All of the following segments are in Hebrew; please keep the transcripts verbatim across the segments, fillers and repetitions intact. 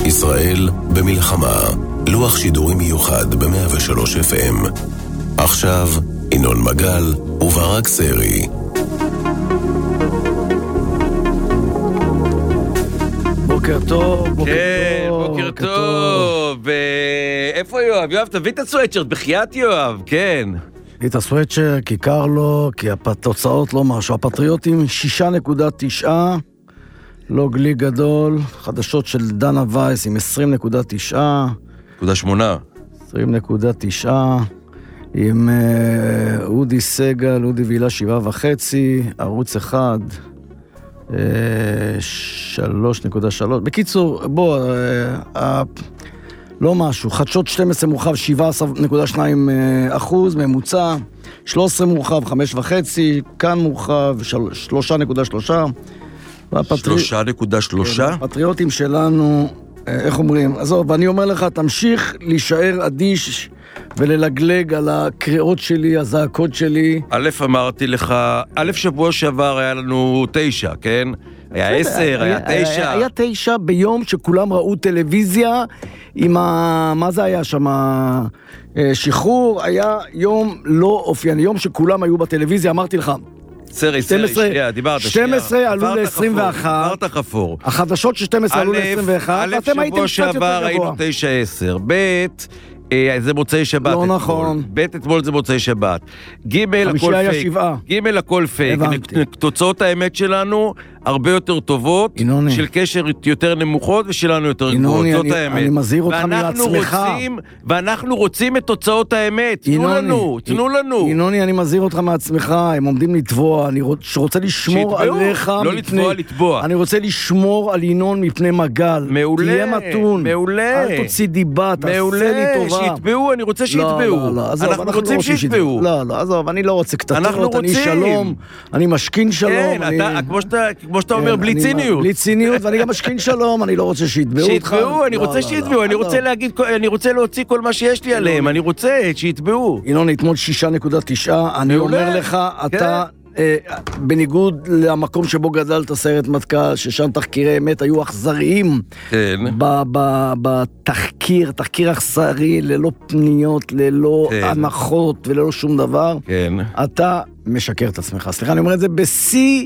ישראל במלחמה. לוח שידורי מיוחד ב-מאה ושלוש אף אם. עכשיו, ינון מגל וברק סרי. בוקר טוב, בוקר כן, טוב. בוקר טוב. איפה יואב? יואב, תביא את הסוויצ'רט, בחייאת יואב, כן. את הסוויצ'ר, כי קר לו, כי התוצאות לא משהו. הפטריוטים שישה נקודה תשע, לא גלי גדול. חדשות של דנה וייס עם עשרים נקודה תשע. נקודה שמונה. עשרים נקודה תשע. עם uh, אודי סגל, אודי וילה שבעה וחצי. ערוץ אחד. Uh, שלוש נקודה שלוש. בקיצור, בוא, uh, uh, לא משהו. חדשות שתים עשרה מורחב שבע עשרה נקודה שתיים אחוז, ממוצע. שלוש עשרה מורחב חמש וחצי, כאן מורחב שלוש נקודה שלוש. שלוש נקודה שלוש? הפטריוטים שלנו, איך אומרים? עזוב, ואני אומר לך, תמשיך להישאר אדיש וללגלג על הקריאות שלי, הזעקות שלי. א', אמרתי לך, א', שבוע שעבר היה לנו תשע, כן? היה עשר, היה תשע. היה תשע ביום שכולם ראו טלוויזיה עם ה... מה זה היה שם? שחרור, היה יום לא אופייני, יום שכולם היו בטלוויזיה, אמרתי לך. סרי, סרי, שנייה, דיברת, שנייה. שתים עשרה עלו ל-עשרים ואחת. עברת חפור. החדשות של שתים עשרה עלו ל-עשרים ואחת, ואתם הייתם קצת יותר גבוה. שבוע שעבר היינו תשע עשר. ב' זה מוצאי שבת. לא נכון. ב' אתמול זה מוצאי שבת. ג' הכל פייק. ג' הכל פייק. תוצאות האמת שלנו הרבה יותר טובות, אינוני. של קשר יותר נמוכות ושלנו יותר גבוהות. זאת אני, האמת. אני מזהיר אותך מעצמך. רוצים, ואנחנו רוצים את תוצאות האמת. תנו אינוני, לנו, תנו לנו. אינוני, אני מזהיר אותך מעצמך, הם עומדים לתבוע, אני רוצה לשמור שיתבעו, עליך. לא מפני, לתבוע, לתבוע. אני רוצה לשמור על ינון מפני מגל. מעולה, תהיה מתון. מעולה. אל תוציא דיבה, תעשה לי טובה. שיתבעו, אני רוצה שיתבעו. לא, לא, לא, עזוב, אנחנו, אנחנו רוצים שיתבעו. לא, לא, עזוב, אני לא רוצה קטטות, אנחנו רוצים. אני שלום, אני משכין שלום. כן, אני... אתה, כמו שאתה, כמו שאתה כן, אומר, בלי ציניות. בלי ציניות, ואני גם משכין שלום, אני לא רוצה שיתבעו אותך. שיתבעו, אני רוצה שיתבעו, אני רוצה להגיד, אני רוצה להוציא כל מה שיש לי עליהם, אני רוצה שיתבעו. ינון, אתמול שישה נקודה תשע, אני אומר לך, אתה... בניגוד למקום שבו גדלת סיירת מטכ"ל, ששם תחקירי אמת היו אכזריים, כן. בתחקיר, תחקיר אכזרי, ללא פניות, ללא כן. הנחות וללא שום דבר, כן. אתה משקר את עצמך. סליחה, אני אומר את זה בשיא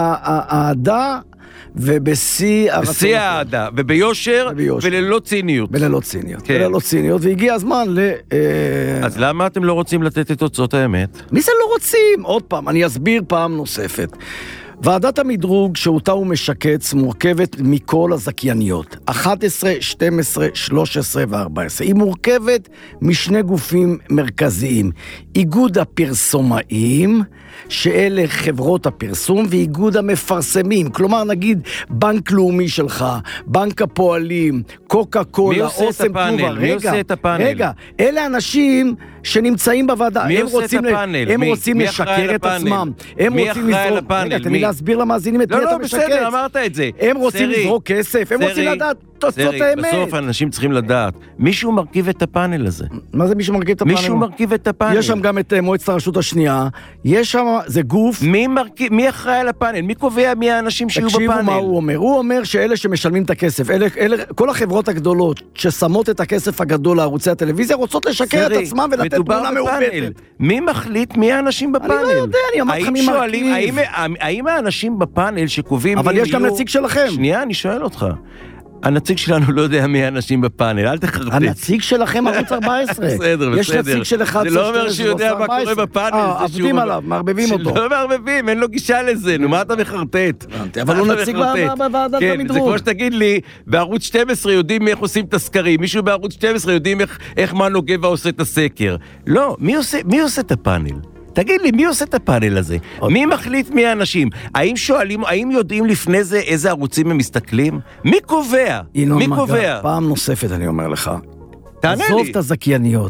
העדה ובשיא הרצון. בשיא העדה, וביושר, וללא ציניות. וללא ציניות, כן. וללא ציניות, והגיע הזמן ל... אז למה אתם לא רוצים לתת את תוצאות האמת? מי זה לא רוצים? עוד פעם, אני אסביר פעם נוספת. ועדת המדרוג שאותה הוא משקץ מורכבת מכל הזכייניות, אחת עשרה, שתים עשרה, שלוש עשרה ו-ארבע עשרה. היא מורכבת משני גופים מרכזיים, איגוד הפרסומאים, שאלה חברות הפרסום, ואיגוד המפרסמים, כלומר נגיד בנק לאומי שלך, בנק הפועלים, קוקה קולה, אוסם תנובה. מי עושה את הפאנל? רגע, אלה אנשים שנמצאים בוועדה, מי הם עושה רוצים, את הפאנל? הם מי? רוצים מי לשקר את הפאנל? עצמם, הם מי רוצים אחראי לזרוק, לפאנל? רגע, תן מי? לי להסביר למאזינים את לא, מי אתה לא, משקץ. בסדר, אמרת את זה. הם רוצים סרי, לזרוק כסף, הם סרי, רוצים לדעת תוצאות סרי, האמת. בסוף אנשים צריכים לדעת, מישהו מרכיב את הפאנל הזה. מה זה מישהו מרכיב את הפאנל? מישהו מרכיב את הפאנל. יש שם גם את מועצת הרשות השנייה, יש שם, זה גוף. מי מרכיב, מי אחראי על הפאנל? מי קובע מי האנשים שיהיו בפאנל? תקשיבו מה הוא אומר. הוא אומר שאלה שמשלמים את הכסף, אלה, אלה, כל החברות הגדולות ששמות את הכסף הגדול לערוצי הטלוויזיה, רוצות לשקר את עצמם ולתת תמונה מעובדת. מי מחליט מי האנשים בפאנל? אני לא יודע, אני אמרתי לך מי מרכיב. האם, האם האנשים בפאנל שקובעים... אבל יש גם נציג שלכם. שנייה, אני שואל אותך. הנציג שלנו לא יודע מי האנשים בפאנל, אל תחרטט. הנציג שלכם ערוץ ארבע עשרה. בסדר, בסדר. יש נציג של אחד עשרה. זה לא אומר שהוא יודע מה קורה בפאנל. אה, עבדים עליו, מערבבים אותו. לא מערבבים, אין לו גישה לזה, נו, מה אתה מחרטט? אבל הוא נציג בוועדת המדרוג. כן, זה כמו שתגיד לי, בערוץ שתים עשרה יודעים איך עושים את הסקרים, מישהו בערוץ שתים עשרה יודעים איך מנו גבע עושה את הסקר. לא, מי עושה את הפאנל? תגיד לי, מי עושה את הפאנל הזה? מי מחליט מי האנשים? האם שואלים, האם יודעים לפני זה איזה ערוצים הם מסתכלים? מי קובע? מי קובע? פעם נוספת אני אומר לך. תענה לי. עזוב את הזכייניות.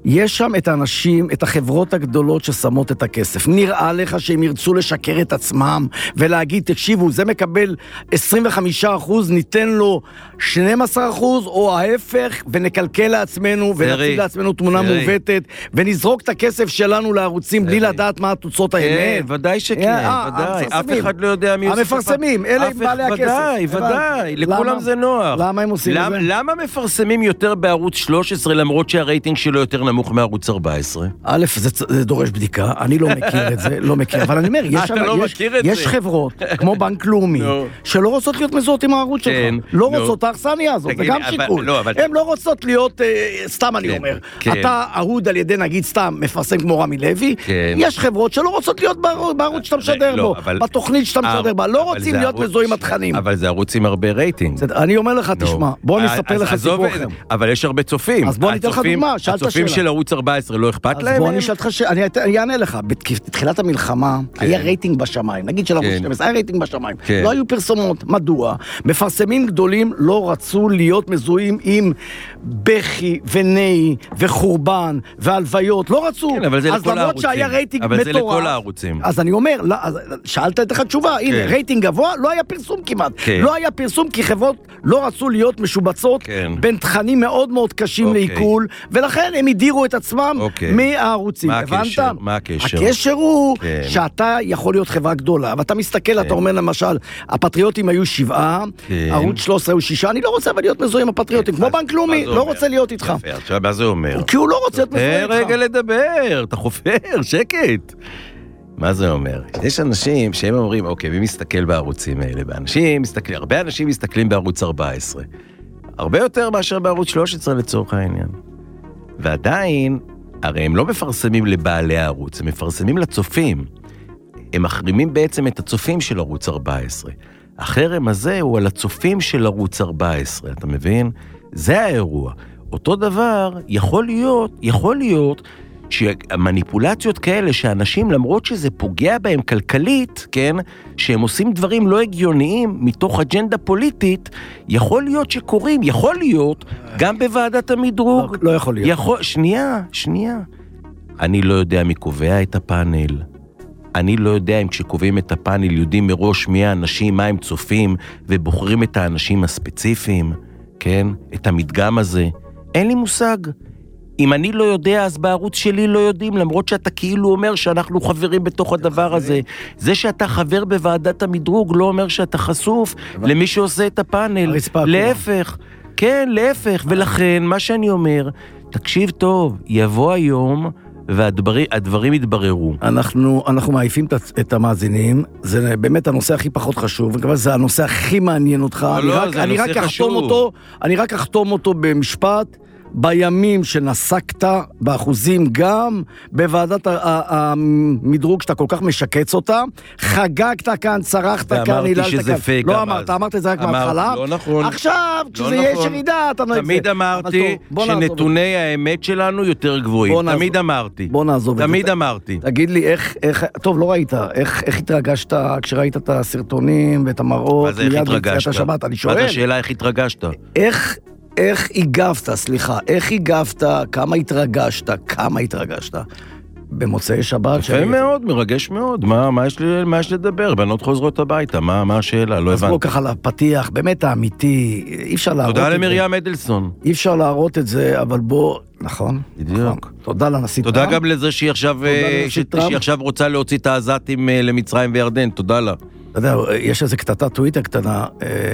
יש שם את האנשים, את החברות הגדולות ששמות את הכסף. נראה לך שהם ירצו לשקר את עצמם ולהגיד, תקשיבו, זה מקבל עשרים וחמישה אחוז, ניתן לו שנים עשר אחוז, או ההפך, ונקלקל לעצמנו, ונציג לעצמנו תמונה מעוותת, ונזרוק את הכסף שלנו לערוצים בלי לדעת מה התוצאות האמת. כן, ודאי שכן, ודאי. אף אחד לא יודע מי עושה... המפרסמים, אלה עם בעלי הכסף. ודאי, ודאי, לכולם זה נוח. למה הם עושים את זה? למה מפרסמים יותר בערוץ שלוש עשרה, למרות שהרייטינג שלו יותר נמוך מערוץ ארבע עשרה? א', זה דורש בדיקה, אני לא מכיר את זה, לא מכיר, אבל אני אומר, יש חברות, כמו בנק לאומי, שלא רוצות להיות מזוהות עם הערוץ שלך. לא רוצות האכסניה הזאת, זה גם שיקול. הן לא רוצות להיות, סתם אני אומר, אתה ערוד על ידי, נגיד סתם, מפרסם כמו רמי לוי, יש חברות שלא רוצות להיות בערוץ שאתה משדר בו, בתוכנית שאתה משדר בה, לא רוצים להיות מזוהים התכנים. אבל זה ערוץ עם הרבה רייטינג. אני אומר לך, תשמע, בוא נספר לך סיפור אחר. אבל יש הרבה צופים. אז בוא ניתן לך דוגמה, שאלת שאלה. הצופים של ערוץ ארבע עשרה לא אכפת להם? אז בוא אני אשאל אותך, אני אענה לך. בתחילת המלחמה היה רייטינג בשמיים, נגיד של ערוץ שתים עשרה, היה רייטינג בשמיים. לא היו פרסומות, מדוע? מפרסמים גדולים לא רצו להיות מזוהים עם בכי ונאי וחורבן והלוויות, לא רצו. כן, אבל זה לכל הערוצים. אז למרות שהיה רייטינג מטורף. אבל זה לכל הערוצים. אז אני אומר, שאלת את לך תשובה, הנה, רייטינג גבוה, לא היה פרסום כמעט. לא היה פרסום כי חברות לא רצו להיות משובצות בין תכנים מאוד מאוד קשים לעיכול, ולכן הם הדירו את עצמם מהערוצים. הבנת? מה הקשר? הקשר הוא שאתה יכול להיות חברה גדולה, ואתה מסתכל, אתה אומר למשל, הפטריוטים היו שבעה, ערוץ שלוש עשרה היו שישה, אני לא רוצה להיות מזוהה עם הפטריוטים, כמו בנק לאומי, לא רוצה להיות איתך. עכשיו, מה זה אומר? כי הוא לא רוצה להיות מזוהה איתך. רגע לדבר, אתה חופר, שקט. מה זה אומר? יש אנשים שהם אומרים, אוקיי, מי מסתכל בערוצים האלה? באנשים מסתכלים, הרבה אנשים מסתכלים בערוץ ארבע עשרה. הרבה יותר מאשר בערוץ שלוש עשרה לצורך העניין. ועדיין, הרי הם לא מפרסמים לבעלי הערוץ, הם מפרסמים לצופים. הם מחרימים בעצם את הצופים של ערוץ ארבע עשרה. החרם הזה הוא על הצופים של ערוץ ארבע עשרה, אתה מבין? זה האירוע. אותו דבר יכול להיות, יכול להיות, שהמניפולציות כאלה שאנשים, למרות שזה פוגע בהם כלכלית, כן, שהם עושים דברים לא הגיוניים מתוך אג'נדה פוליטית, יכול להיות שקוראים, יכול להיות, גם בוועדת המדרוג. לא, לא יכול להיות. יכול, שנייה, שנייה. אני לא יודע מי קובע את הפאנל. אני לא יודע אם כשקובעים את הפאנל יודעים מראש מי האנשים, מה הם צופים, ובוחרים את האנשים הספציפיים, כן, את המדגם הזה. אין לי מושג. אם אני לא יודע, אז בערוץ שלי לא יודעים, למרות שאתה כאילו אומר שאנחנו חברים בתוך הדבר הזה. זה שאתה חבר בוועדת המדרוג לא אומר שאתה חשוף למי שעושה את הפאנל. להפך, כן, להפך. ולכן, מה שאני אומר, תקשיב טוב, יבוא היום והדברים יתבררו. אנחנו, אנחנו מעיפים את המאזינים, זה באמת הנושא הכי פחות חשוב, וכבר זה הנושא הכי מעניין אותך. אני רק, אני רק אחתום אותו, אני רק אחתום אותו במשפט. בימים שנסקת באחוזים גם בוועדת המדרוג שאתה כל כך משקץ אותה, חגגת כאן, צרחת כאן, ואמרתי שזה פייק. לא אמרת, אמרת את זה רק מההתחלה. לא נכון. עכשיו, כשזה יש ירידה, אתה לא... תמיד אמרתי שנתוני האמת שלנו יותר גבוהים. תמיד אמרתי. בוא נעזוב את זה. תמיד אמרתי. תגיד לי, איך... טוב, לא ראית. איך התרגשת כשראית את הסרטונים ואת המראות? מה זה, איך התרגשת? מה זה השאלה, איך התרגשת? איך... איך הגבת, סליחה, איך הגבת, כמה התרגשת, כמה התרגשת במוצאי שבת? יפה מאוד, מרגש מאוד, מה, מה יש לי, מה יש לדבר? בנות חוזרות הביתה, מה, מה השאלה? לא הבנתי. אז בוא ככה לפתיח, באמת האמיתי, אי אפשר להראות את זה. תודה למרים אדלסון. אי אפשר להראות את זה, אבל בוא, נכון? בדיוק. תודה לנשיא טראמפ. תודה גם לזה שהיא עכשיו, שהיא עכשיו רוצה להוציא את העזתים למצרים וירדן, תודה לה. אתה יודע, יש איזה קטטת טוויטר קטנה,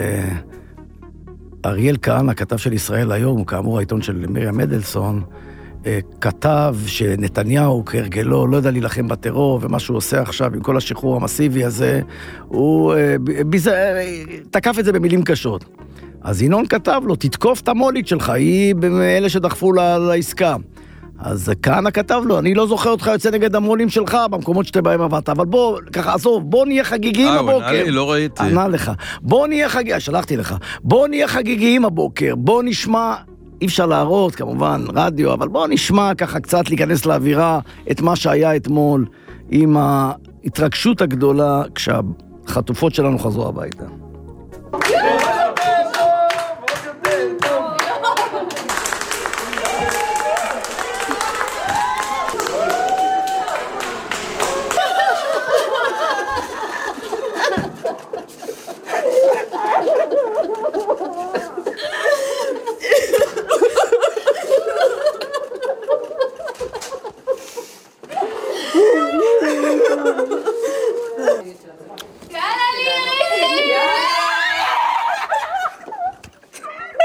אריאל כהנא, הכתב של ישראל היום, כאמור העיתון של מרים אדלסון, כתב שנתניהו כהרגלו לא יודע להילחם בטרור, ומה שהוא עושה עכשיו עם כל השחרור המסיבי הזה, הוא ביזה, תקף את זה במילים קשות. אז ינון כתב לו, תתקוף את המולית שלך, היא מאלה שדחפו לה, לעסקה. אז כהנא כתב לו, אני לא זוכר אותך יוצא נגד המולים שלך במקומות שאתה בהם עבדת, אבל בוא, ככה, עזוב, בוא נהיה חגיגיים הבוקר. אה, הוא ענה לי, לא ראיתי. ענה לך. בוא נהיה חגיגיים, שלחתי לך. בוא נהיה חגיגיים הבוקר, בוא נשמע, אי אפשר להראות, כמובן, רדיו, אבל בוא נשמע ככה קצת להיכנס לאווירה את מה שהיה אתמול, עם ההתרגשות הגדולה כשהחטופות שלנו חזרו הביתה.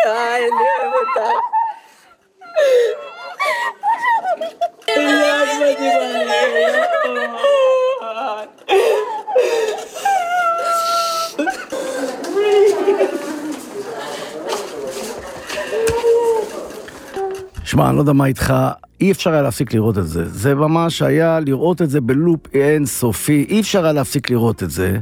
אני אוהב אותך. אלעד מדהימה. שמע, אני לא יודע מה איתך, אי אפשר היה להפסיק לראות את זה. זה ממש היה לראות את זה בלופ אין סופי, אי אפשר היה להפסיק לראות את זה.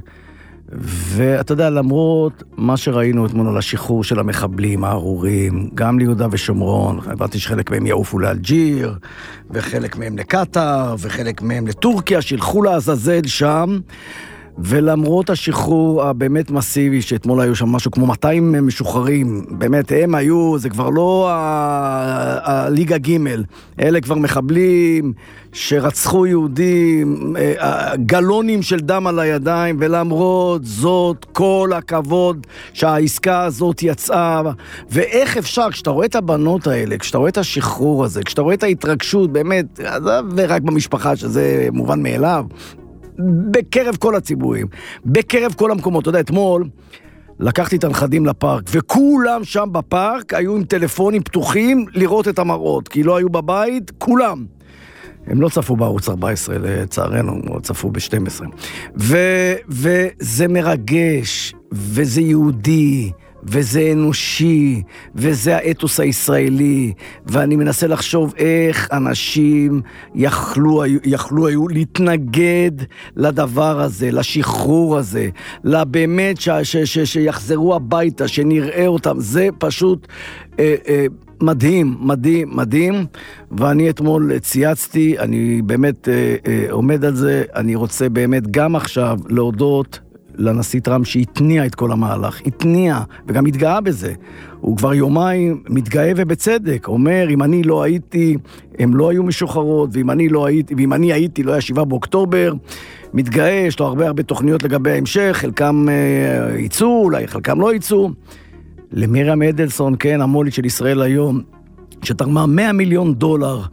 ואתה יודע, למרות מה שראינו אתמול על השחרור של המחבלים הארורים, גם ליהודה ושומרון, הבנתי שחלק מהם יעופו לאלג'יר, וחלק מהם לקטר, וחלק מהם לטורקיה, שילכו לעזאזל שם, ולמרות השחרור הבאמת מסיבי, שאתמול היו שם משהו כמו מאתיים משוחררים, באמת הם היו, זה כבר לא הליגה ג', אלה כבר מחבלים שרצחו יהודים, גלונים של דם על הידיים, ולמרות זאת כל הכבוד שהעסקה הזאת יצאה, ואיך אפשר, כשאתה רואה את הבנות האלה, כשאתה רואה את השחרור הזה, כשאתה רואה את ההתרגשות, באמת, ורק במשפחה שזה מובן מאליו, בקרב כל הציבורים, בקרב כל המקומות. אתה יודע, אתמול לקחתי את הנכדים לפארק, וכולם שם בפארק היו עם טלפונים פתוחים לראות את המראות, כי לא היו בבית, כולם. הם לא צפו בערוץ ארבע עשרה, לצערנו, הם צפו ב-שתים עשרה. ו- וזה מרגש, וזה יהודי, וזה אנושי, וזה האתוס הישראלי, ואני מנסה לחשוב איך אנשים יכלו, יכלו היו להתנגד לדבר הזה, לשחרור הזה, לבאמת ש, ש, ש, שיחזרו הביתה, שנראה אותם, זה פשוט אה, אה, מדהים, מדהים, מדהים, ואני אתמול צייצתי, אני באמת אה, אה, עומד על זה, אני רוצה באמת גם עכשיו להודות לנשיא טראמפ שהתניע את כל המהלך, התניע, וגם התגאה בזה. הוא כבר יומיים מתגאה ובצדק, אומר, אם אני לא הייתי, הם לא היו משוחררות, ואם אני לא הייתי, ואם אני הייתי, לא היה שבעה באוקטובר, מתגאה, יש לו הרבה הרבה תוכניות לגבי ההמשך, חלקם אה, ייצאו, אולי חלקם לא ייצאו. למירם אדלסון, כן, המולית של ישראל היום, שתרמה מאה מיליון דולר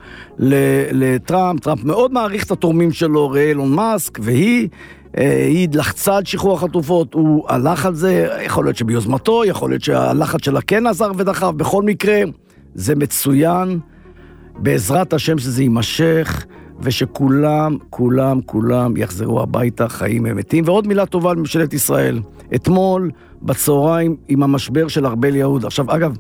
לטראמפ, טראמפ מאוד מעריך את התורמים שלו, אילון מאסק, והיא, היא לחצה על שחרור החטופות, הוא הלך על זה, יכול להיות שביוזמתו, יכול להיות שהלחץ שלה כן עזר ודחף, בכל מקרה, זה מצוין, בעזרת השם שזה יימשך, ושכולם, כולם, כולם יחזרו הביתה, חיים ומתים. ועוד מילה טובה על ממשלת ישראל, אתמול בצהריים עם המשבר של ארבל יהוד. עכשיו, אגב,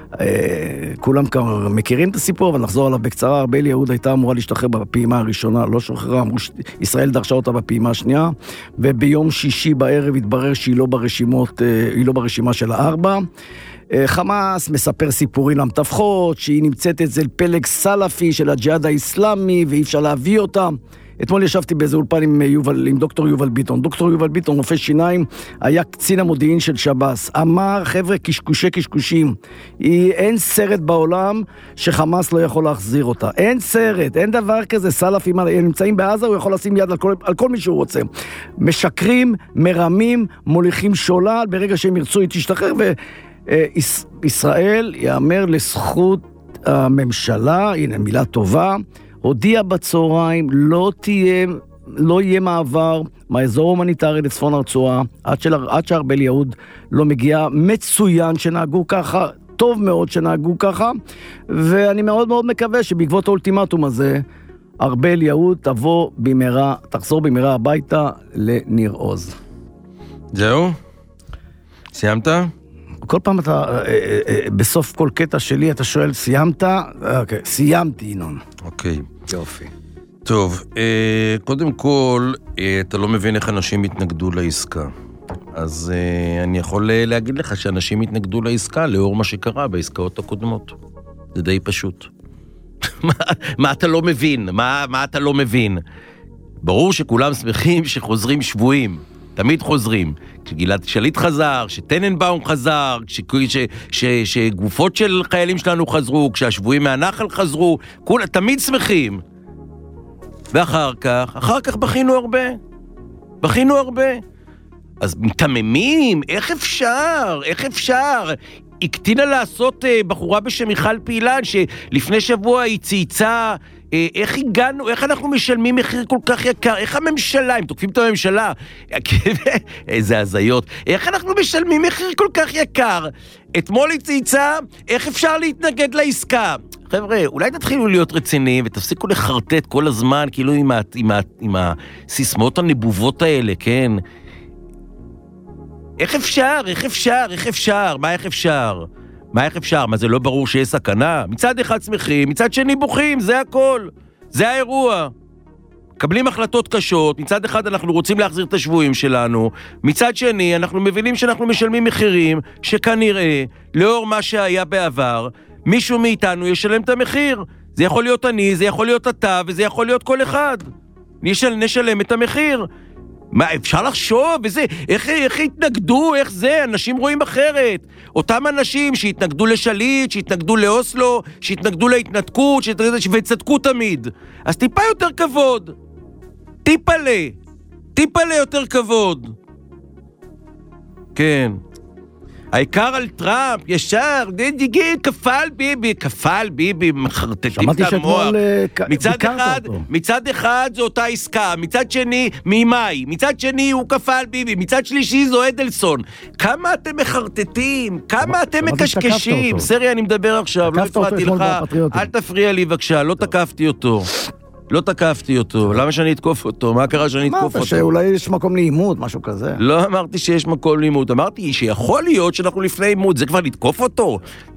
כולם כבר מכירים את הסיפור, אבל נחזור עליו בקצרה. ארבל יהוד הייתה אמורה להשתחרר בפעימה הראשונה, לא שוחררה, ישראל דרשה אותה בפעימה השנייה, וביום שישי בערב התברר שהיא לא ברשימות, היא לא ברשימה של הארבע. חמאס מספר סיפורים למתווכות, שהיא נמצאת אצל פלג סלאפי של הג'יהאד האסלאמי, ואי אפשר להביא אותה. אתמול ישבתי באיזה אולפן עם, יובל, עם דוקטור יובל ביטון. דוקטור יובל ביטון, רופא שיניים, היה קצין המודיעין של שב"ס. אמר, חבר'ה, קשקושי קשקושים. היא, אין סרט בעולם שחמאס לא יכול להחזיר אותה. אין סרט, אין דבר כזה. סלאפים נמצאים בעזה, הוא יכול לשים יד על כל, על כל מי שהוא רוצה. משקרים, מרמים, מוליכים שולל, ברגע שהם ירצו היא תשתחרר, וישראל יאמר לזכות הממשלה, הנה מילה טובה, הודיע בצהריים, לא תהיה, לא יהיה מעבר מהאזור ההומניטרי לצפון הרצועה, עד, של, עד שארבל יהוד לא מגיע. מצוין שנהגו ככה, טוב מאוד שנהגו ככה, ואני מאוד מאוד מקווה שבעקבות האולטימטום הזה, ארבל יהוד תבוא במהרה, תחזור במהרה הביתה לניר עוז. זהו? סיימת? כל פעם אתה, בסוף כל קטע שלי אתה שואל, סיימת? אוקיי, סיימתי, ינון. אוקיי. יופי. טוב, קודם כל, אתה לא מבין איך אנשים התנגדו לעסקה. אז אני יכול להגיד לך שאנשים התנגדו לעסקה לאור מה שקרה בעסקאות הקודמות. זה די פשוט. מה, מה אתה לא מבין? מה, מה אתה לא מבין? ברור שכולם שמחים שחוזרים שבויים. תמיד חוזרים. כשגלעד שליט חזר, שטננבאום חזר, ש, ש, ש, שגופות של חיילים שלנו חזרו, כשהשבויים מהנחל חזרו, כול, תמיד שמחים. ואחר כך, אחר כך בכינו הרבה. בכינו הרבה. אז מתממים, איך אפשר? איך אפשר? הקטינה לעשות בחורה בשם מיכל פעילן, שלפני שבוע היא צייצה איך הגענו, איך אנחנו משלמים מחיר כל כך יקר, איך הממשלה, הם תוקפים את הממשלה, איזה הזיות, איך אנחנו משלמים מחיר כל כך יקר, אתמול היא צייצה, איך אפשר להתנגד לעסקה? חבר'ה, אולי תתחילו להיות רציניים ותפסיקו לחרטט כל הזמן, כאילו עם, ה, עם, ה, עם הסיסמאות הנבובות האלה, כן? איך אפשר? איך אפשר? איך אפשר? מה איך אפשר? מה איך אפשר? מה זה לא ברור שיש סכנה? מצד אחד שמחים, מצד שני בוכים, זה הכל. זה האירוע. קבלים החלטות קשות, מצד אחד אנחנו רוצים להחזיר את השבויים שלנו, מצד שני אנחנו מבינים שאנחנו משלמים מחירים שכנראה, לאור מה שהיה בעבר, מישהו מאיתנו ישלם את המחיר. זה יכול להיות אני, זה יכול להיות אתה, וזה יכול להיות כל אחד. נשל, נשלם את המחיר. מה, אפשר לחשוב, וזה, איך, איך התנגדו, איך זה, אנשים רואים אחרת. אותם אנשים שהתנגדו לשליט, שהתנגדו לאוסלו, שהתנגדו להתנתקות, וצדקו תמיד. אז טיפה יותר כבוד. טיפה לה. טיפה לה יותר כבוד. כן. העיקר על טראמפ, ישר, כפל ביבי, כפל ביבי, מחרטטים את המוח. מצד אחד, מצד אחד זו אותה עסקה, מצד שני, ממאי, מצד שני הוא כפל ביבי, מצד שלישי זו אדלסון. כמה אתם מחרטטים, כמה אתם מקשקשים. סרי, אני מדבר עכשיו, לא הפרעתי לך, אל תפריע לי בבקשה, לא תקפתי אותו. לא תקפתי אותו, למה שאני אתקוף אותו? מה קרה שאני אתקוף אותו? אמרת שאולי יש מקום לאימות, משהו כזה. לא אמרתי שיש מקום לאימות, אמרתי שיכול להיות שאנחנו לפני אימות, זה כבר לתקוף אותו?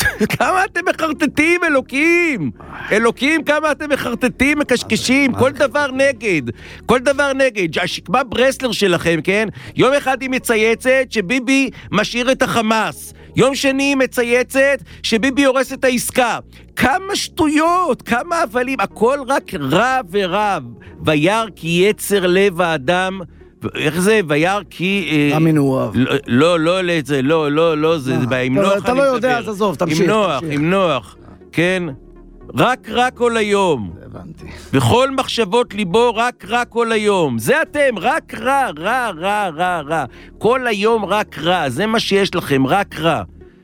כמה אתם מחרטטים, אלוקים? אלוקים, כמה אתם מחרטטים, מקשקשים, כל דבר נגד, כל דבר נגד. השקמה ברסלר שלכם, כן? יום אחד היא מצייצת שביבי משאיר את החמאס. יום שני היא מצייצת שביבי הורס את העסקה. כמה שטויות, כמה הבלים, הכל רק רע ורע. וירא כי יצר לב האדם, איך זה? וירא כי... המנועב. לא, לא, לא, לא, לא, לא, זה עם נוח. אתה לא יודע, אז עזוב, תמשיך. עם נוח, עם נוח, כן? רק רע כל היום. הבנתי. בכל מחשבות ליבו רק רע כל היום. זה אתם, רק רע, רע, רע, רע, רע. כל היום רק רע, זה מה שיש לכם, רק רע.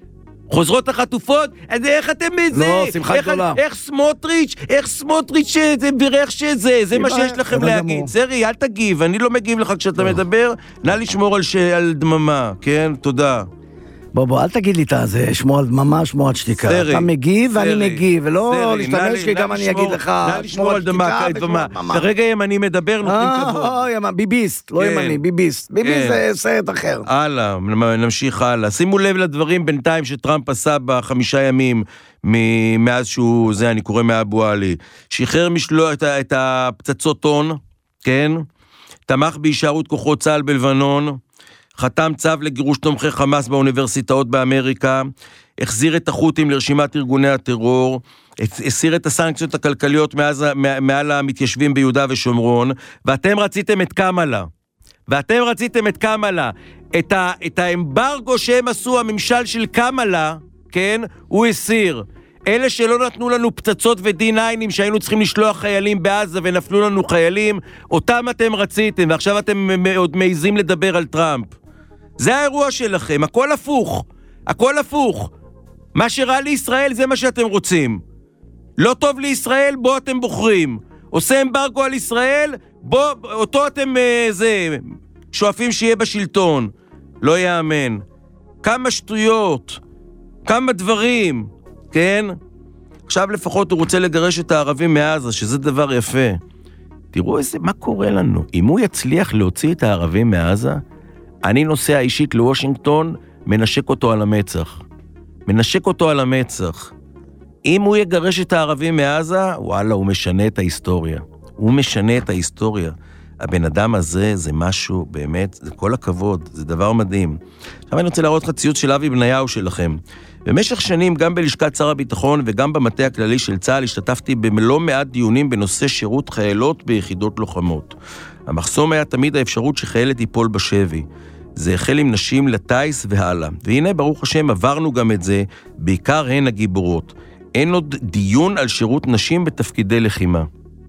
חוזרות החטופות, אז איך אתם מזה? לא, שמחה גדולה. איך סמוטריץ', איך סמוטריץ' שזה, בירך שזה, זה מה שיש לכם להגיד. סרי, אל תגיב, אני לא מגיב לך כשאתה מדבר, נא לשמור על דממה, כן? תודה. בוא בוא, אל תגיד לי את זה, שמור על דממה, שמור על שתיקה. סרי, אתה מגיב ואני מגיב, ולא סרי, להשתמש כי גם אני אגיד לך, נא לשמור על דממה, כרגע ימני מדבר, נותנים כבוד. אה, ביביסט, לא ימני, ביביסט. ביביסט זה סרט אחר. הלאה, נמשיך הלאה. שימו לב לדברים בינתיים שטראמפ עשה בחמישה ימים, מאז שהוא, זה אני קורא מאבו עלי, שחרר משלו את הפצצות הון, כן? תמך בהישארות כוחות צה"ל בלבנון, חתם צו לגירוש תומכי חמאס באוניברסיטאות באמריקה, החזיר את החות'ים לרשימת ארגוני הטרור, הסיר את הסנקציות הכלכליות מאז, מעל המתיישבים ביהודה ושומרון, ואתם רציתם את קמלה, ואתם רציתם את קמלה, את, ה, את האמברגו שהם עשו, הממשל של קמלה, כן, הוא הסיר. אלה שלא נתנו לנו פצצות ו-די ניינים שהיינו צריכים לשלוח חיילים בעזה ונפלו לנו חיילים, אותם אתם רציתם, ועכשיו אתם עוד מעיזים לדבר על טראמפ. זה האירוע שלכם, הכל הפוך, הכל הפוך. מה שרע לישראל זה מה שאתם רוצים. לא טוב לישראל, בוא אתם בוחרים. עושה אמברגו על ישראל, בוא, אותו אתם זה, שואפים שיהיה בשלטון. לא יאמן. כמה שטויות, כמה דברים, כן? עכשיו לפחות הוא רוצה לגרש את הערבים מעזה, שזה דבר יפה. תראו איזה, מה קורה לנו? אם הוא יצליח להוציא את הערבים מעזה, אני נוסע אישית לוושינגטון, מנשק אותו על המצח. מנשק אותו על המצח. אם הוא יגרש את הערבים מעזה, וואלה, הוא משנה את ההיסטוריה. הוא משנה את ההיסטוריה. הבן אדם הזה זה משהו, באמת, זה כל הכבוד, זה דבר מדהים. עכשיו אני רוצה להראות לך ציוץ של אבי בניהו שלכם. במשך שנים, גם בלשכת שר הביטחון וגם במטה הכללי של צה"ל, השתתפתי במלא מעט דיונים בנושא שירות חיילות ביחידות לוחמות. המחסום היה תמיד האפשרות שחיילת ייפול בשבי. זה החל עם נשים לטייס והלאה. והנה, ברוך השם, עברנו גם את זה, בעיקר הן הגיבורות. אין עוד דיון על שירות נשים בתפקידי לחימה.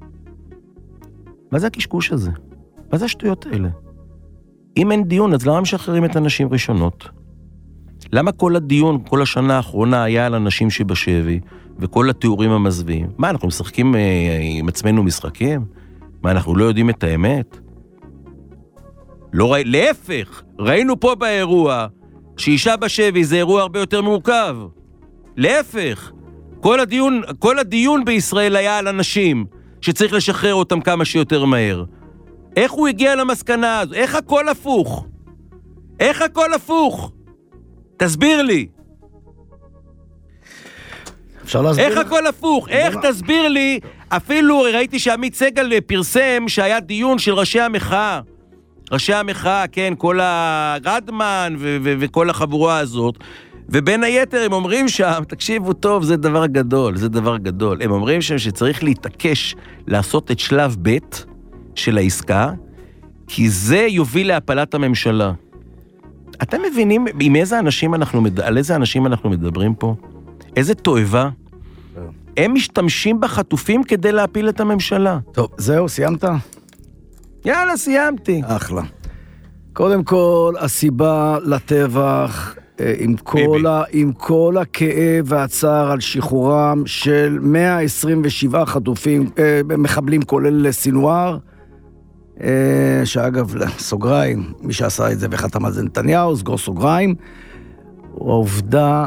מה זה הקשקוש הזה? מה זה השטויות האלה? אם אין דיון, אז למה משחררים את הנשים ראשונות? למה כל הדיון, כל השנה האחרונה היה על הנשים שבשבי, וכל התיאורים המזווים. מה, אנחנו משחקים עם עצמנו משחקים? מה, אנחנו לא יודעים את האמת? לא ראי... להפך, ראינו פה באירוע, שאישה בשבי זה אירוע הרבה יותר מורכב. להפך, כל הדיון, כל הדיון בישראל היה על אנשים, שצריך לשחרר אותם כמה שיותר מהר. איך הוא הגיע למסקנה הזו? איך הכל הפוך? איך הכל הפוך? תסביר לי. אפשר להסביר? איך הכל הפוך? איך תסביר לי? אפילו ראיתי שעמית סגל פרסם שהיה דיון של ראשי המחאה. ראשי המחאה, כן, כל הרדמן ו- ו- וכל החבורה הזאת. ובין היתר הם אומרים שם, תקשיבו טוב, זה דבר גדול, זה דבר גדול. הם אומרים שם שצריך להתעקש לעשות את שלב ב' של העסקה, כי זה יוביל להפלת הממשלה. אתם מבינים עם איזה אנשים אנחנו, על איזה אנשים אנחנו מדברים פה? איזה תועבה? הם משתמשים בחטופים כדי להפיל את הממשלה. טוב, זהו, סיימת? יאללה, סיימתי. אחלה. קודם כל, הסיבה לטבח, עם כל, ה, עם כל הכאב והצער על שחרורם של מאה עשרים ושבעה חטופים, מחבלים כולל סינואר, שאגב, סוגריים, מי שעשה את זה וחתם על זה נתניהו, סגור סוגריים, העובדה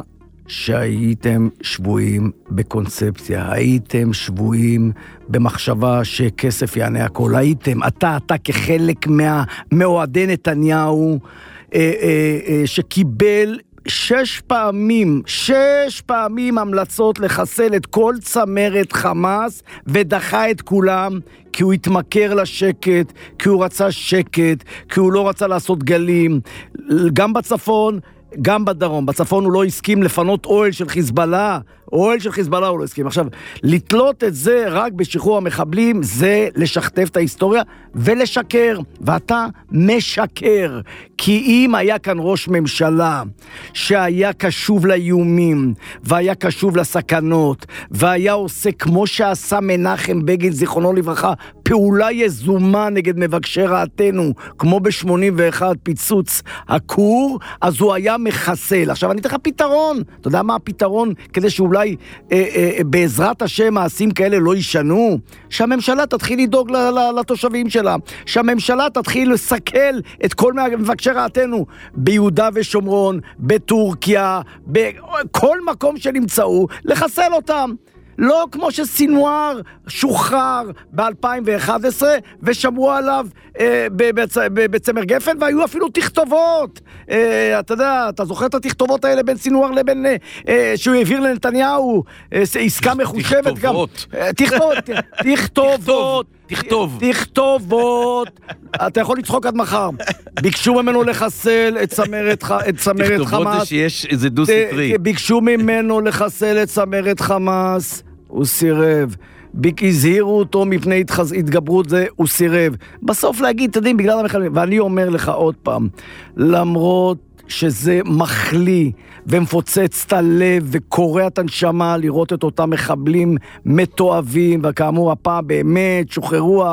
שהייתם שבויים בקונספציה, הייתם שבויים במחשבה שכסף יענה הכל, הייתם, אתה, אתה כחלק מה, מאוהדי נתניהו, אה, אה, אה, שקיבל שש פעמים, שש פעמים המלצות לחסל את כל צמרת חמאס, ודחה את כולם, כי הוא התמכר לשקט, כי הוא רצה שקט, כי הוא לא רצה לעשות גלים, גם בצפון, גם בדרום. בצפון הוא לא הסכים לפנות אוהל של חיזבאללה, אוהל של חיזבאללה הוא לא הסכים. עכשיו, לתלות את זה רק בשחרור המחבלים, זה לשכתב את ההיסטוריה ולשקר, ואתה משקר. כי אם היה כאן ראש ממשלה שהיה קשוב לאיומים, והיה קשוב לסכנות, והיה עושה כמו שעשה מנחם בגין, זיכרונו לברכה, פעולה יזומה נגד מבקשי רעתנו, כמו ב-שמונים ואחת פיצוץ הכור, אז הוא היה מחסל. עכשיו אני אתן לך פתרון, אתה יודע מה הפתרון כדי שאולי אה, אה, בעזרת השם מעשים כאלה לא ישנו? שהממשלה תתחיל לדאוג ל- ל- לתושבים שלה, שהממשלה תתחיל לסכל את כל מבקשי רעתנו ביהודה ושומרון, בטורקיה, בכל מקום שנמצאו, לחסל אותם. לא כמו שסינואר שוחרר ב-אלפיים ואחת עשרה ושמרו עליו אה, בצ... בצמר גפן, והיו אפילו תכתובות. אה, אתה יודע, אתה זוכר את התכתובות האלה בין סינואר לבין אה, שהוא העביר לנתניהו, אה, עסקה מחושבת גם. אה, תכתובות. תכתובות. תכתוב. תכתובות. אתה יכול לצחוק עד מחר. ביקשו ממנו לחסל את צמרת, את צמרת חמאס. תכתובות זה שיש איזה דו סטרי. ביקשו ממנו לחסל את צמרת חמאס, הוא סירב. הזהירו אותו מפני התגברות זה, הוא סירב. בסוף להגיד, תדעים, בגלל המחבלים. ואני אומר לך עוד פעם, למרות שזה מחלי ומפוצץ את הלב וקורע את הנשמה לראות את אותם מחבלים מתועבים, וכאמור הפעם באמת שוחררו